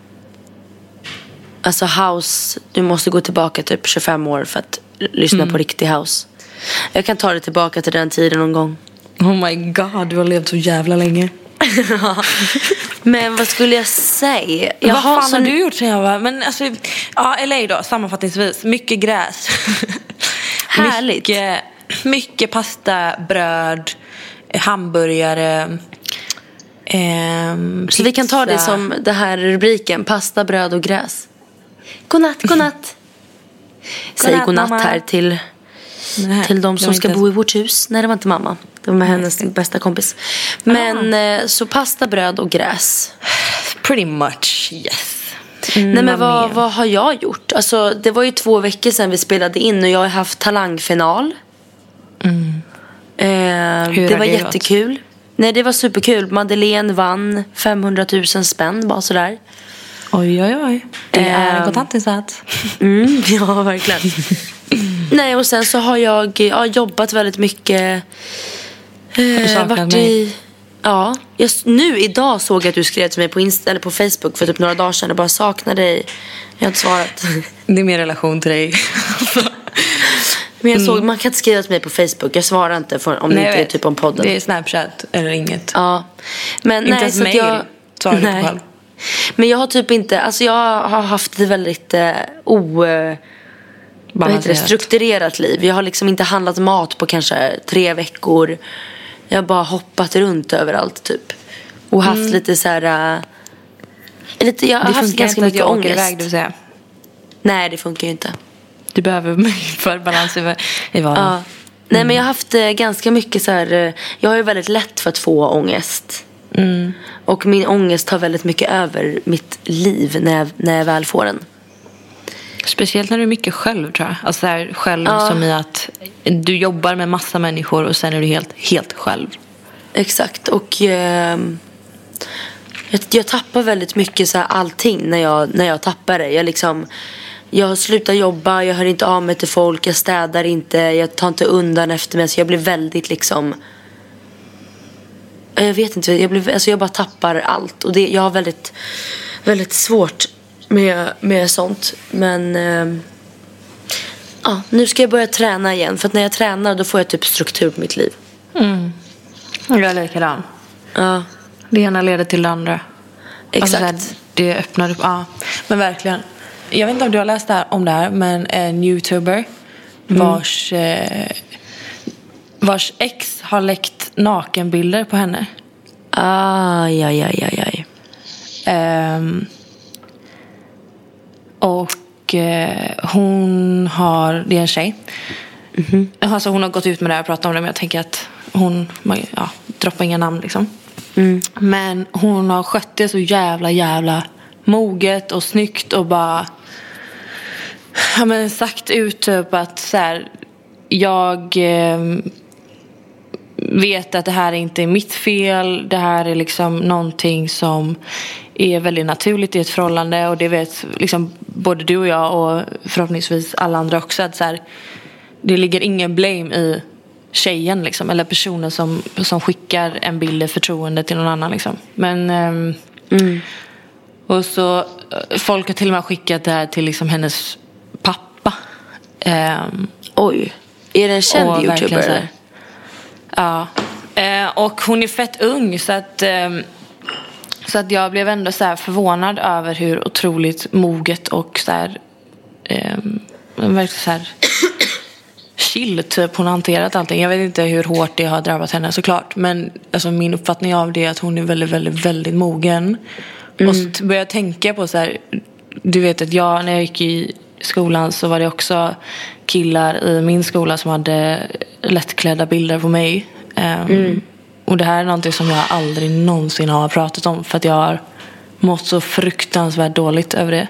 alltså house, du måste gå tillbaka typ 25 år för att lyssna på riktig house. Jag kan ta det tillbaka till den tiden någon gång.
Oh my god, du har levt så jävla länge.
Men vad skulle jag säga?
Vad fan har du gjort sen jag var? Men alltså, ja, LA då, sammanfattningsvis. Mycket gräs.
Härligt.
Mycket pasta, bröd, hamburgare,
så vi kan ta det som det här rubriken: pasta, bröd och gräs. Godnatt, godnatt. Säg godnatt mamma. Här till de som ska bo i vårt hus. Nej, det var inte mamma. Det var med hennes bästa kompis. Men så pasta, bröd och gräs.
Pretty much, yes.
Nej, men vad har jag gjort? Alltså, det var ju 2 veckor sedan vi spelade in och jag har haft talangfinal. Det var jättekul. Gått? Nej, det var superkul. Madeleine vann 500 000 spänn, bara sådär.
Oj. Det är en kontantinsats.
Ja, verkligen. Nej, och sen så har jag jobbat väldigt mycket. Varit i... Ja, nu idag såg jag att du skrev till mig på Insta eller på Facebook för typ några dagar sedan och bara saknar dig. Jag har inte svarat.
Det är mer relation till dig.
Men jag såg, man kan inte skriva till mig på Facebook. Jag svarar inte om det inte är typ om podden.
Det är Snapchat eller inget.
Ja. Men
inte ens mail svarar du på själv.
Men jag har typ inte, alltså jag har haft det väldigt strukturerat liv. Jag har liksom inte handlat mat på kanske 3 veckor. Jag har bara hoppat runt överallt typ. Och haft lite så här jag har haft ganska mycket ångest.
Iväg, du vill säga.
Nej, det funkar ju inte.
Du behöver för balans i vardagen.
Ja. Nej, men jag har haft ganska mycket så här. Jag har ju väldigt lätt för att få ångest. Och min ångest tar väldigt mycket över mitt liv när jag väl får den.
Speciellt när du är mycket själv, tror jag. Alltså så här, själv som i att du jobbar med massa människor och sen är du helt själv.
Exakt. Och jag tappar väldigt mycket så här, allting när jag tappar det. Jag slutar jobba, jag hör inte av mig till folk, jag städar inte, jag tar inte undan efter mig. Så jag blir väldigt liksom, jag vet inte, jag bara tappar allt. Och jag har väldigt, väldigt svårt med sånt. Men nu ska jag börja träna igen. För att när jag tränar då får jag typ struktur på mitt liv.
Jag är likadan.
Ja.
Det ena leder till det andra.
Exakt.
Alltså, det öppnar upp. Ja, men verkligen. Jag vet inte om du har läst om det här, men en YouTuber vars ex har läckt nakenbilder på henne.
Aj.
Och hon har, det är en tjej. Alltså hon har gått ut med det här och pratat om det, men jag tänker att hon droppar inga namn liksom. Men hon har skött det så jävla moget och snyggt och bara sagt ut typ att så här, jag vet att det här inte är mitt fel. Det här är liksom någonting som är väldigt naturligt i ett förhållande. Och det vet liksom både du och jag och förhoppningsvis alla andra också. Att så här, det ligger ingen blame i tjejen liksom, eller personen som skickar en bild i förtroende till någon annan liksom. Men och så folk har till och med skickat det här till liksom hennes pappa.
Oj, är det en känd YouTuber?
Ja. Och hon är fett ung så att jag blev ändå så här förvånad över hur otroligt moget och så här verkligen så här chill typ hon har hanterat allting. Jag vet inte hur hårt det har drabbat henne såklart, men alltså min uppfattning av det är att hon är väldigt, väldigt, väldigt mogen. Och så började jag tänka på så här, du vet att när jag gick i skolan så var det också killar i min skola som hade lättklädda bilder på mig. Och det här är någonting som jag aldrig någonsin har pratat om, för att jag har mått så fruktansvärt dåligt över det.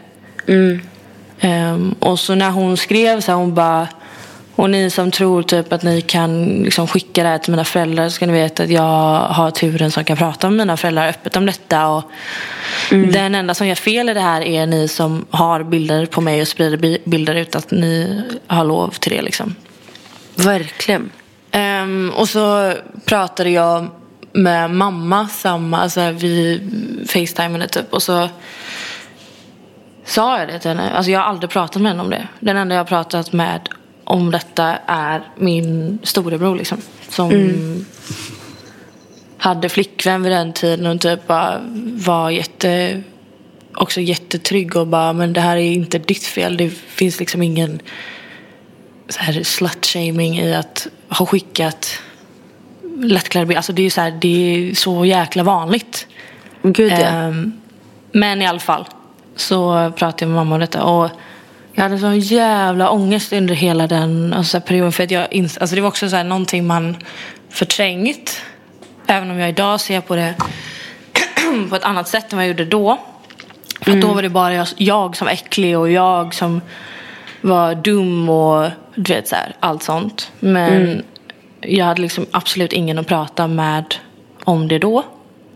Och så när hon skrev så här, hon bara, och ni som tror typ att ni kan liksom skicka det här till mina föräldrar, så ska ni veta att jag har turen som kan prata med mina föräldrar öppet om detta. Och den enda som gör fel i det här är ni som har bilder på mig och sprider bilder utan att ni har lov till det liksom.
Verkligen.
Och så pratade jag med mamma alltså vi facetimade typ, och så sa jag det till henne. Alltså jag har aldrig pratat med henne om det. Den enda jag har pratat med om detta är min storebror liksom, som hade flickvän vid den tiden och typ bara var jättetrygg och bara, men det här är inte ditt fel. Det finns liksom ingen så här slut-shaming i att ha skickat lättklädda bilder. Alltså det är så här, det är så jäkla vanligt.
Gud, ja.
Men i alla fall så pratade jag med mamma om detta, och jag hade sån jävla ångest under hela den perioden, för att alltså det var också så här någonting man förträngt, även om jag idag ser på det på ett annat sätt än vad jag gjorde då. För då var det bara jag som var äcklig och jag som var dum och du vet så här, allt sånt. Men jag hade liksom absolut ingen att prata med om det då.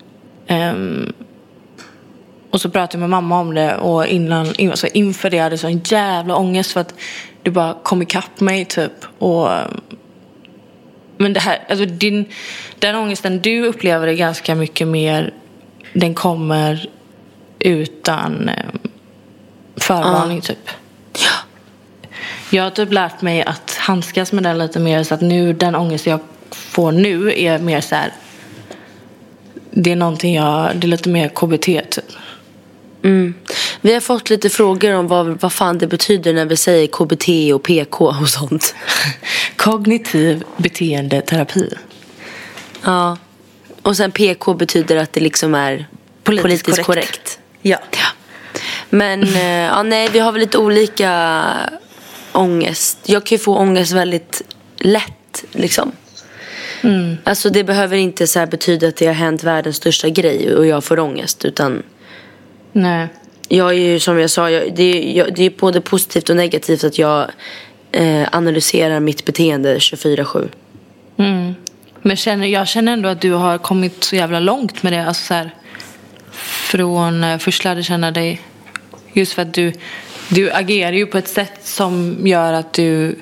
Och så pratade jag med mamma om det, och inför det hade jag sån jävla ångest för att det bara kom ikapp mig typ. Men det här, alltså den ångesten du upplever är ganska mycket mer, den kommer utan förvarning typ. Jag har typ lärt mig att handskas med den lite mer, så att nu den ångest jag får nu är mer så här, det är någonting det är lite mer KBT typ.
Vi har fått lite frågor om vad fan det betyder när vi säger KBT och PK och sånt.
Kognitiv beteendeterapi.
Ja. Och sen PK betyder att det liksom är politiskt korrekt.
Ja.
Men nej, vi har väl lite olika ångest. Jag kan ju få ångest väldigt lätt liksom. Alltså det behöver inte så här betyda att det har hänt världens största grej och jag får ångest, utan
Nej.
jag är ju, som jag sa, det är både positivt och negativt att jag analyserar mitt beteende 24/7.
Men jag känner ändå att du har kommit så jävla långt med det. Alltså så här, från först lärde känna dig. Just för att du agerar ju på ett sätt som gör att du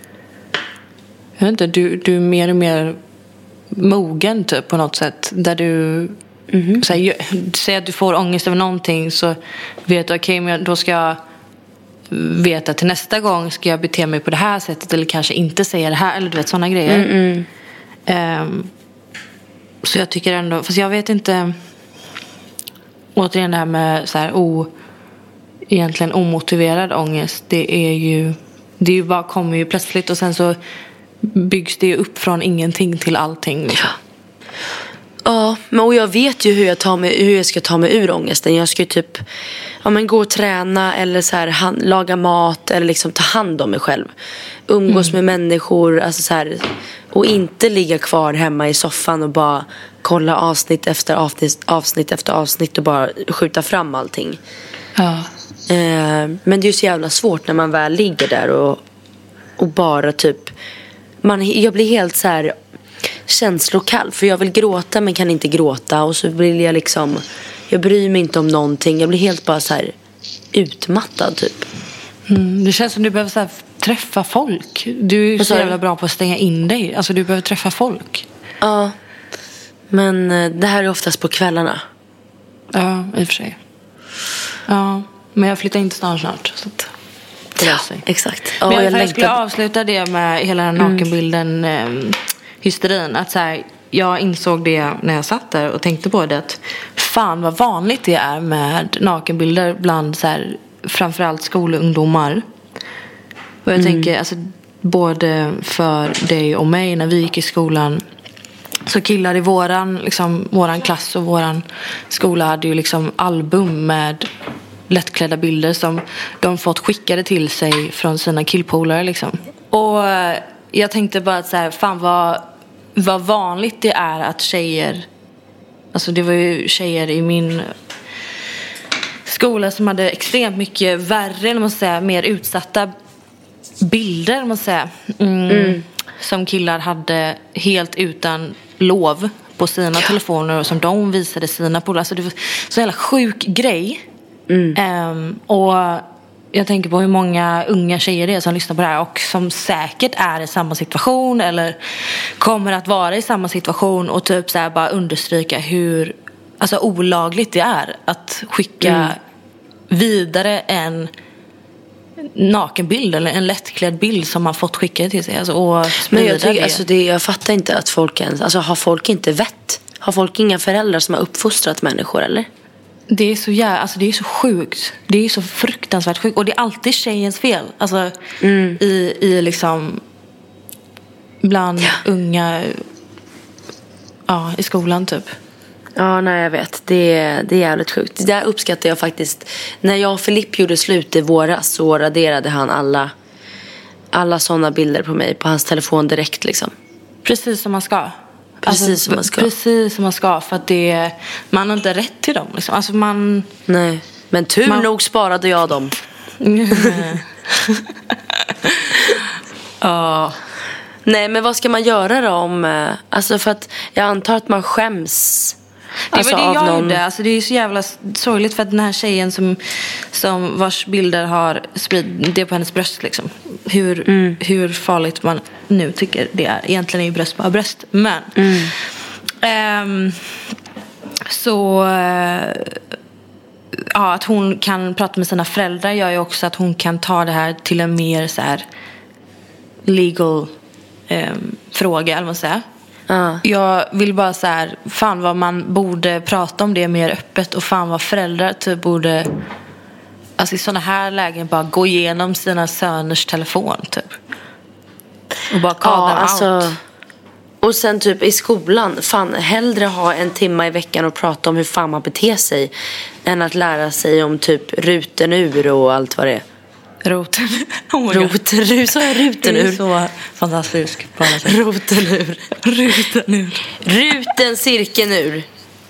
är mer och mer mogen typ, på något sätt. Där du säger att du får ångest över någonting, så vet du okej, men då ska jag veta till nästa gång ska jag bete mig på det här sättet, eller kanske inte säga det här, eller du vet, sådana grejer. Så jag tycker ändå, fast jag vet inte, återigen det här med så här egentligen omotiverad ångest, det är ju bara, kommer ju plötsligt, och sen så byggs det ju upp från ingenting till allting liksom.
Ja, men jag vet ju hur jag ska ta mig ur ångesten. Jag ska ju typ gå och träna, eller så här, laga mat, eller liksom ta hand om mig själv. Umgås med människor, alltså så här, och inte ligga kvar hemma i soffan och bara kolla avsnitt efter avsnitt och bara skjuta fram allting.
Ja.
Men det är ju så jävla svårt när man väl ligger där och bara typ jag blir helt så här känslokall, för jag vill gråta men kan inte gråta, och så vill jag liksom, jag bryr mig inte om någonting, jag blir helt bara så här utmattad typ.
Det känns som du behöver så här träffa folk. Du är så jävla bra på att stänga in dig. Alltså du behöver träffa folk.
Ja, men det här är oftast på kvällarna.
Ja, i och för sig. Ja, men jag flyttar inte snart så att det löser sig.
Exakt.
Men jag skulle avsluta det med hela den nakenbilden, hysterin. Att så här, jag insåg det när jag satt där och tänkte på det, att fan vad vanligt det är med nakenbilder bland så här, framförallt skolungdomar. Och jag tänker, alltså, både för dig och mig när vi gick i skolan, så killar i våran klass och våran skola hade ju liksom album med lättklädda bilder som de fått skickade till sig från sina killpolare liksom. Och jag tänkte bara att så här, fan vad vanligt det är att tjejer, alltså det var ju tjejer i min skola som hade extremt mycket värre, eller man säga, mer utsatta bilder, man säga, som killar hade helt utan lov på sina telefoner, och som de visade sina polare. Alltså det var så jävla sjuk grej. Och jag tänker på hur många unga tjejer det är som lyssnar på det här och som säkert är i samma situation eller kommer att vara i samma situation, och typ så här bara understryka hur alltså olagligt det är att skicka vidare en nakenbild eller en lättklädd bild som man fått skicka till sig, alltså, och
men jag tycker, alltså jag fattar inte att folk ens, alltså har folk inte vett? Har folk inga föräldrar som har uppfostrat människor, eller?
Det är så alltså det är så sjukt. Det är så fruktansvärt sjukt. Och det är alltid tjejens fel. Alltså i liksom bland unga i skolan typ.
Ja, nej, jag vet. Det är jävligt sjukt. Det där uppskattar jag faktiskt. När jag och Filip gjorde slut i våras, så raderade han alla sådana bilder på mig på hans telefon direkt liksom.
Precis som man ska.
Precis som man ska.
Precis som man ska, för att man har inte rätt till dem liksom. Alltså man...
Nej, men nog sparade jag dem. Nej, men vad ska man göra då om... Alltså för att jag antar att man skäms.
Det var det jag gjorde. Alltså det är så jävla sorgligt, för att den här tjejen som vars bilder har spridit det på hennes bröst liksom. Hur farligt man nu tycker det är. Egentligen är ju bröst bara bröst. Men att hon kan prata med sina föräldrar gör ju också att hon kan ta det här till en mer så här legal fråga, eller vad man säger. Jag vill bara så här, fan vad man borde prata om det mer öppet. Och fan vad föräldrar typ borde, alltså i sådana här lägen, bara gå igenom sina söners telefon typ. Och bara call them out.
Och sen typ i skolan, fan hellre ha en timme i veckan och prata om hur fan man beter sig än att lära sig om typ ruten ur och allt vad det är.
Roten.
Så är ruten ur.
Så fantastisk.
Roten ur. Ruten cirkeln ur.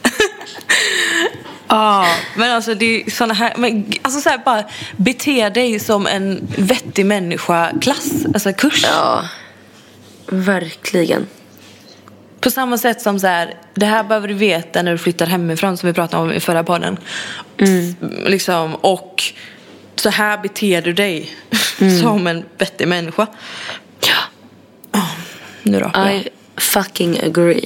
Ja, men alltså det är såna här, men alltså så här, bara bete dig som en vettig människa klass, alltså kurs.
Ja. Verkligen.
På samma sätt som så här, det här behöver du veta när du flyttar hemifrån, som vi pratade om i förra podden. Liksom, och så här beter du dig som en vettig människa. Ja. Nu då.
I fucking agree.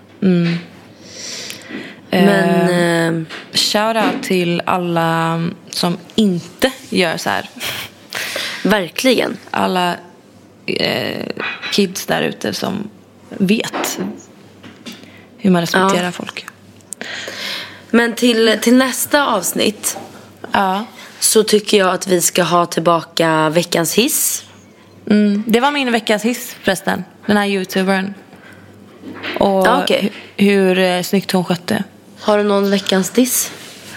Men
shout out till alla som inte gör så här.
Verkligen.
Alla kids där ute som vet hur man respekterar folk.
Men till nästa avsnitt så tycker jag att vi ska ha tillbaka veckans hiss.
Det var min veckans hiss förresten. Den här YouTubern. Och hur snyggt hon skötte.
Har du någon veckans diss?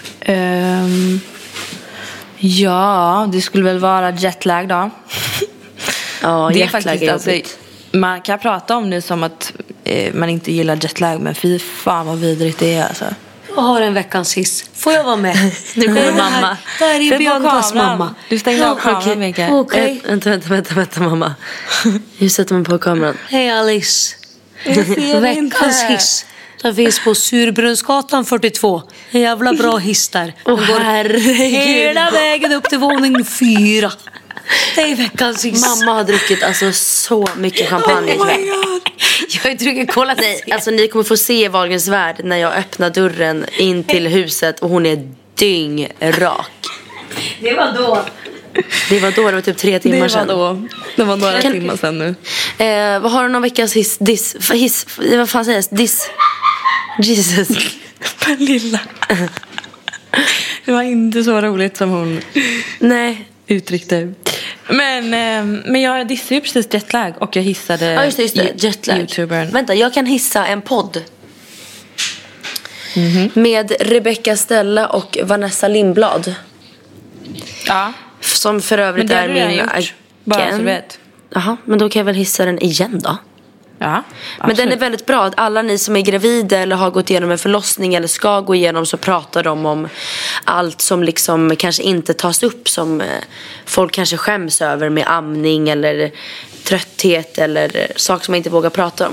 Ja, det skulle väl vara jetlag då.
Ja,
det är
jetlag
faktiskt
är
alltså, man kan prata om det som att man inte gillar jetlag, men fy fan vad vidrigt det är alltså.
Jag har en veckans hiss. Får jag vara med? Nu kommer mamma. Där är Biancas mamma.
Du stängde av kameran, Mikael.
Okej. Vänta mamma. Jag sätter mig på kameran. Hej Alice. Veckans hiss. Den finns på Surbrunnsgatan 42. En jävla bra hiss där. Den går hela vägen upp till våning 4. Det är veckans hiss. Mamma har druckit alltså så mycket champagne ikväll. Jag har ju druckit cola. Nej, alltså ni kommer få se Wahlgrens värld när jag öppnar dörren in till huset och hon är dyngrak. Det var då. Det var typ 3 timmar sedan.
Det var några timmar sedan nu.
Vad har du någon veckans hiss? Vad fan säger jag? Diss. Jesus.
Den lilla. Det var inte så roligt som hon uttryckte. Men jag dissade ju precis jetlag och jag hissade
just det. Jetlag. YouTubern. Vänta, jag kan hissa en podd. Med Rebecca Stella och Vanessa Lindblad.
Ja.
Som för övrigt är min
agent. Bara så du vet.
Jaha, men då kan jag väl hissa den igen då.
Ja,
men den är väldigt bra. Att alla ni som är gravida eller har gått igenom en förlossning eller ska gå igenom, så pratar de om allt som liksom kanske inte tas upp, som folk kanske skäms över, med amning eller trötthet eller saker som man inte vågar prata om.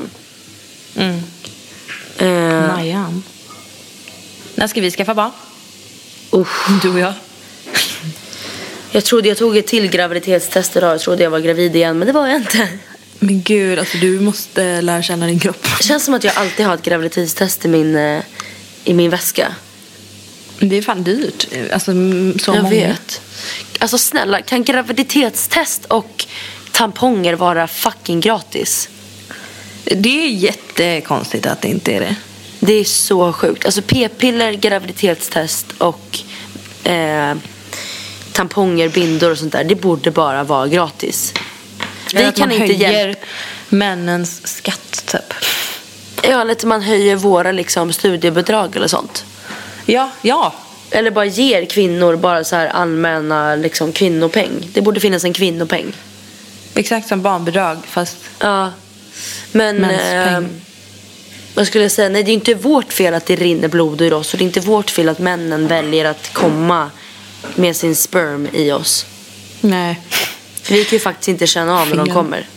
Najan. När ska vi skaffa barn? Du och jag.
Jag trodde jag tog ett till graviditetstest idag. Jag trodde jag var gravid igen, men det var jag inte.
Men gud, alltså du måste lära känna din kropp.
Det känns som att jag alltid har ett graviditetstest i min väska.
Det är fan dyrt. Alltså så
jag
många.
Vet. Alltså snälla, kan graviditetstest och tamponger vara fucking gratis?
Det är jättekonstigt att det inte är det.
Det är så sjukt. Alltså p-piller, graviditetstest och tamponger, bindor och sånt där, det borde bara vara gratis. Vi kan inte hjälpa
männens skatt typ.
Ja, eller man höjer våra liksom studiebidrag eller sånt.
Ja.
Eller bara ger kvinnor bara så här allmänna liksom kvinnopeng. Det borde finnas en kvinnopeng.
Exakt som barnbidrag, fast
ja. Men vad skulle jag säga? Nej, det är inte vårt fel att det rinner blod ur oss, och det är inte vårt fel att männen väljer att komma med sin sperm i oss.
Nej.
För vi kan ju faktiskt inte känna av när de kommer.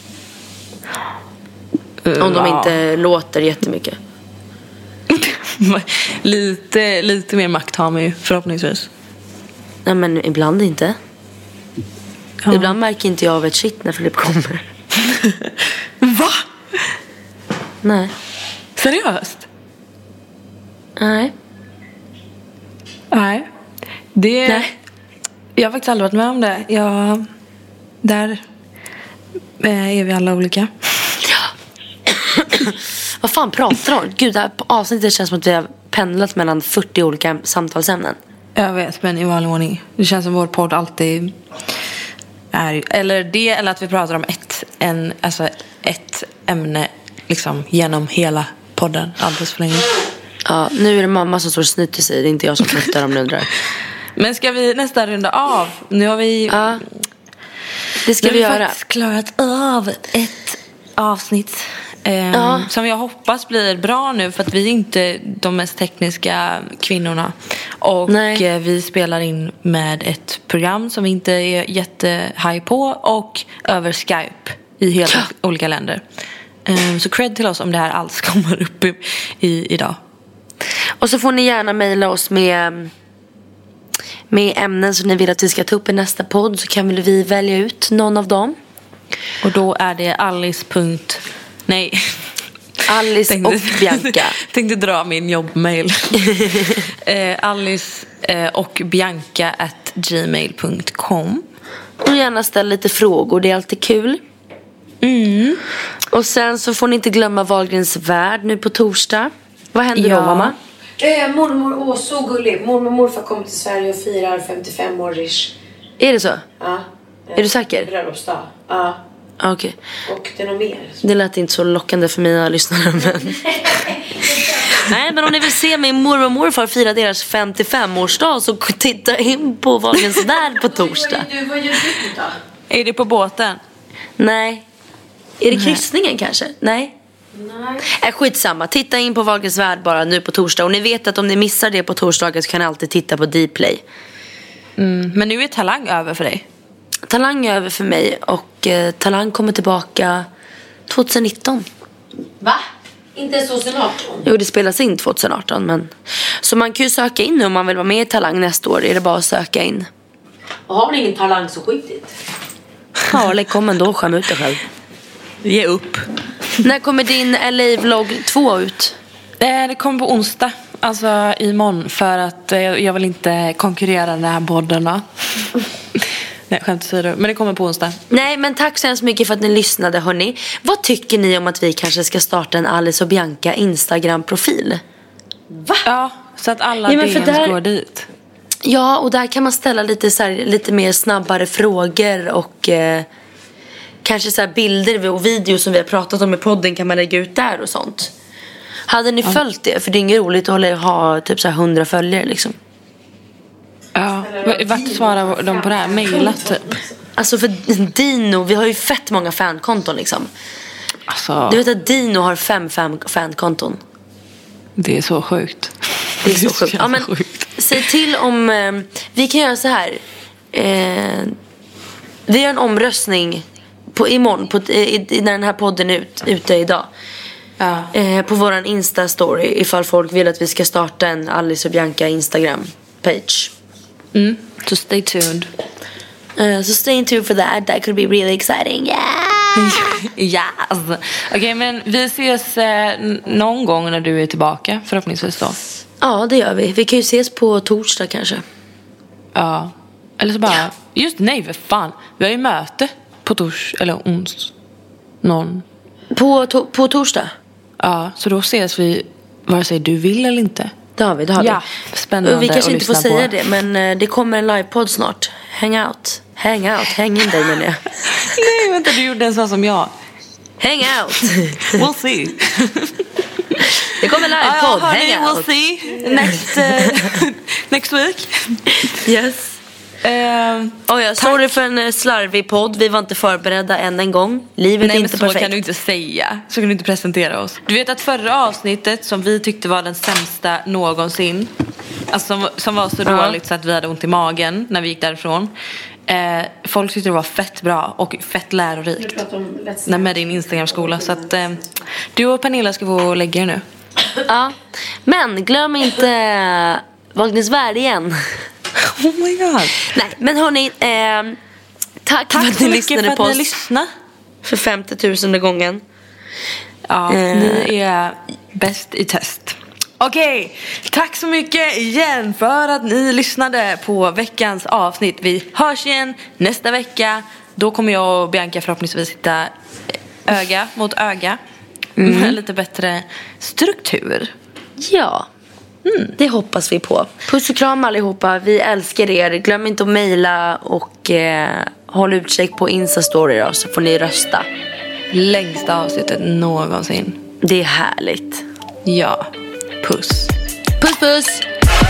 Om de inte låter jättemycket.
lite mer makt har man ju förhoppningsvis.
Nej, men ibland inte. Ja. Ibland märker inte jag av ett shit när Filip kommer.
Va?
Nej.
Seriöst?
Nej.
Nej. Jag har faktiskt aldrig varit med om det. Där är vi alla olika.
Ja. Vad fan pratar du om? Gud, det här avsnittet känns som att vi har pendlat mellan 40 olika samtalsämnen.
Jag vet, men i vanlig ordning. Det känns som vår podd alltid är... Eller att vi pratar om ett ämne liksom genom hela podden alldeles för länge.
Ja, nu är det mamma som står och snyter sig. Det är inte jag som pratar om det undrar.
Men ska vi nästan runda av? Nu har vi...
Ja, det ska vi göra.
Faktiskt klarat av ett avsnitt som jag hoppas blir bra nu, för att vi är inte de mest tekniska kvinnorna. Och vi spelar in med ett program som vi inte är jättehaj på, och över Skype i helt olika länder. Så cred till oss om det här alls kommer upp idag.
Och så får ni gärna mejla oss med ämnen som ni vill att vi ska ta upp i nästa podd, så kan väl vi välja ut någon av dem. Och då är det Alice och Bianca.
Tänkte dra min jobbmail. Alice och Bianca @gmail.com.
Och gärna ställa lite frågor, det är alltid kul. Och sen så får ni inte glömma Wahlgrens värld nu på torsdag. Vad händer då, mamma?
Mormor, så gullig. Mormor och morfar kommer till Sverige och firar 55 års.
Är det så?
Ja.
Är du säker?
Bröllopsdag. Ja.
Okej.
Och det är nog mer.
Det lät inte så lockande för mina lyssnare, men... Nej, men om ni vill se min mormor och morfar fira deras 55-årsdag, så titta in på Wahlgrens värld på torsdag.
Vad gör du då?
Är det på båten?
Nej. Är det kryssningen kanske? Nej. Skitsamma, titta in på Wahlgrens värld bara nu på torsdag. Och ni vet att om ni missar det på torsdagen så kan ni alltid titta på Dplay.
Men nu är Talang över för dig.
Talang är över för mig. Och Talang kommer tillbaka 2019.
Va? Inte ens 2018?
Jo, det spelas in 2018 men... Så man kan ju söka in om man vill vara med i Talang nästa år. Är det bara att söka in.
Och har ni ingen talang så skitigt?
Ja, lägg kom ändå, skäm ut dig själv.
Ge upp.
När kommer din LA-vlogg 2 ut?
Det kommer på onsdag. Alltså imorgon. För att jag vill inte konkurrera med de här poddarna. Nej, skämt åsido. Men det kommer på onsdag.
Nej, men tack så hemskt mycket för att ni lyssnade, hörni. Vad tycker ni om att vi kanske ska starta en Alice och Bianca Instagram-profil?
Va? Ja, så att alla DMs går dit.
Ja, och där kan man ställa lite mer snabbare frågor. Och kanske så här bilder och videos som vi har pratat om i podden kan man lägga ut där och sånt. Hade ni följt det? För det är inget roligt att ha typ så här 100 följare liksom.
Ja, vart svarar de på det här? Maila typ.
Alltså för Dino, vi har ju fett många fankonton liksom.
Alltså,
du vet att Dino har 5 fankonton.
Det är så sjukt.
Det är så sjukt. Ja, men säg till om vi kan göra så här. Vi gör en omröstning imorgon när den här podden är ute idag.
Ja.
På våran Insta-story ifall folk vill att vi ska starta en Alice och Bianca Instagram-page.
So stay tuned.
So stay tuned for that. That could be really exciting. Yeah!
Yes. Okej, men vi ses någon gång när du är tillbaka, förhoppningsvis då.
Ja, det gör vi. Vi kan ju ses på torsdag kanske.
Ja. Eller så bara... Just nej, för fan. Vi har ju möte på eller någon.
På torsdag?
Ja, så då ses vi vare sig du vill eller inte.
Det har vi.
Ja, spännande.
Vi kanske inte får säga
på.
det, men det kommer en livepodd snart. Häng in dig menar jag.
Nej, vänta, du gjorde en sån som jag.
Hang out.
We'll see.
Det kommer en livepodd. Hang out.
We'll see. Next week.
Yes. Sorry för en slarvig podd. Vi var inte förberedda än en gång. Livet är inte
så
perfekt.
Kan du inte säga. Så kan du inte presentera oss. Du vet att förra avsnittet som vi tyckte var den sämsta någonsin, alltså som var så dåligt så att vi hade ont i magen när vi gick därifrån. Folk tyckte det var fett bra och fett lärorikt med din Instagram-skola. Så att du och Pernilla ska få lägga er nu.
Ja, men glöm inte Wahlgrens värld igen.
Oh my god.
Nej, men hörni, tack för att ni lyssnade på oss. För 50,000 gången.
Ja, ni är bäst i test. Okej, tack så mycket igen för att ni lyssnade på veckans avsnitt. Vi hörs igen nästa vecka. Då kommer jag och Bianca förhoppningsvis sitta öga mot öga. Med lite bättre struktur.
Ja, det hoppas vi på. Puss och kram allihopa, vi älskar er. Glöm inte att mejla och håll utkik på Insta-story då, så får ni rösta.
Längsta avsnittet någonsin.
Det är härligt.
Ja, puss.
Puss puss.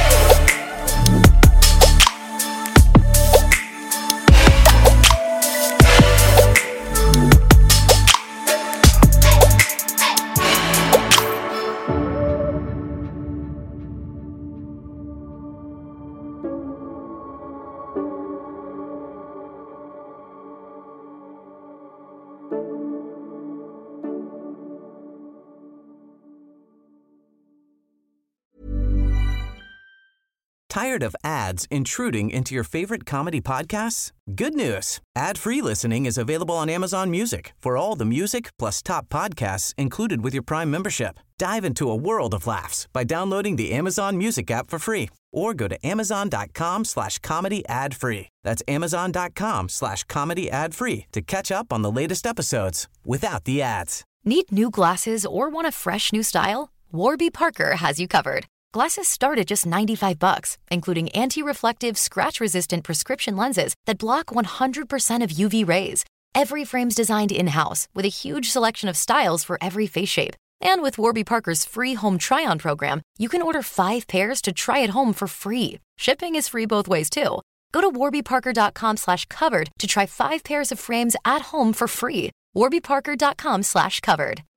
Tired of ads intruding into your favorite comedy podcasts? Good news. Ad-free listening is available on Amazon Music for all the music plus top podcasts included with your Prime membership. Dive into a world of laughs by downloading the Amazon Music app for free or go to amazon.com/comedy ad-free. That's amazon.com/comedy ad-free to catch up on the latest episodes without the ads.
Need new glasses or want a fresh new style? Warby Parker has you covered. Glasses start at just $95, including anti-reflective, scratch-resistant prescription lenses that block 100% of UV rays. Every frame's designed in-house with a huge selection of styles for every face shape. And with Warby Parker's free home try-on program, you can order 5 pairs to try at home for free. Shipping is free both ways, too. Go to warbyparker.com/covered to try 5 pairs of frames at home for free. warbyparker.com/covered.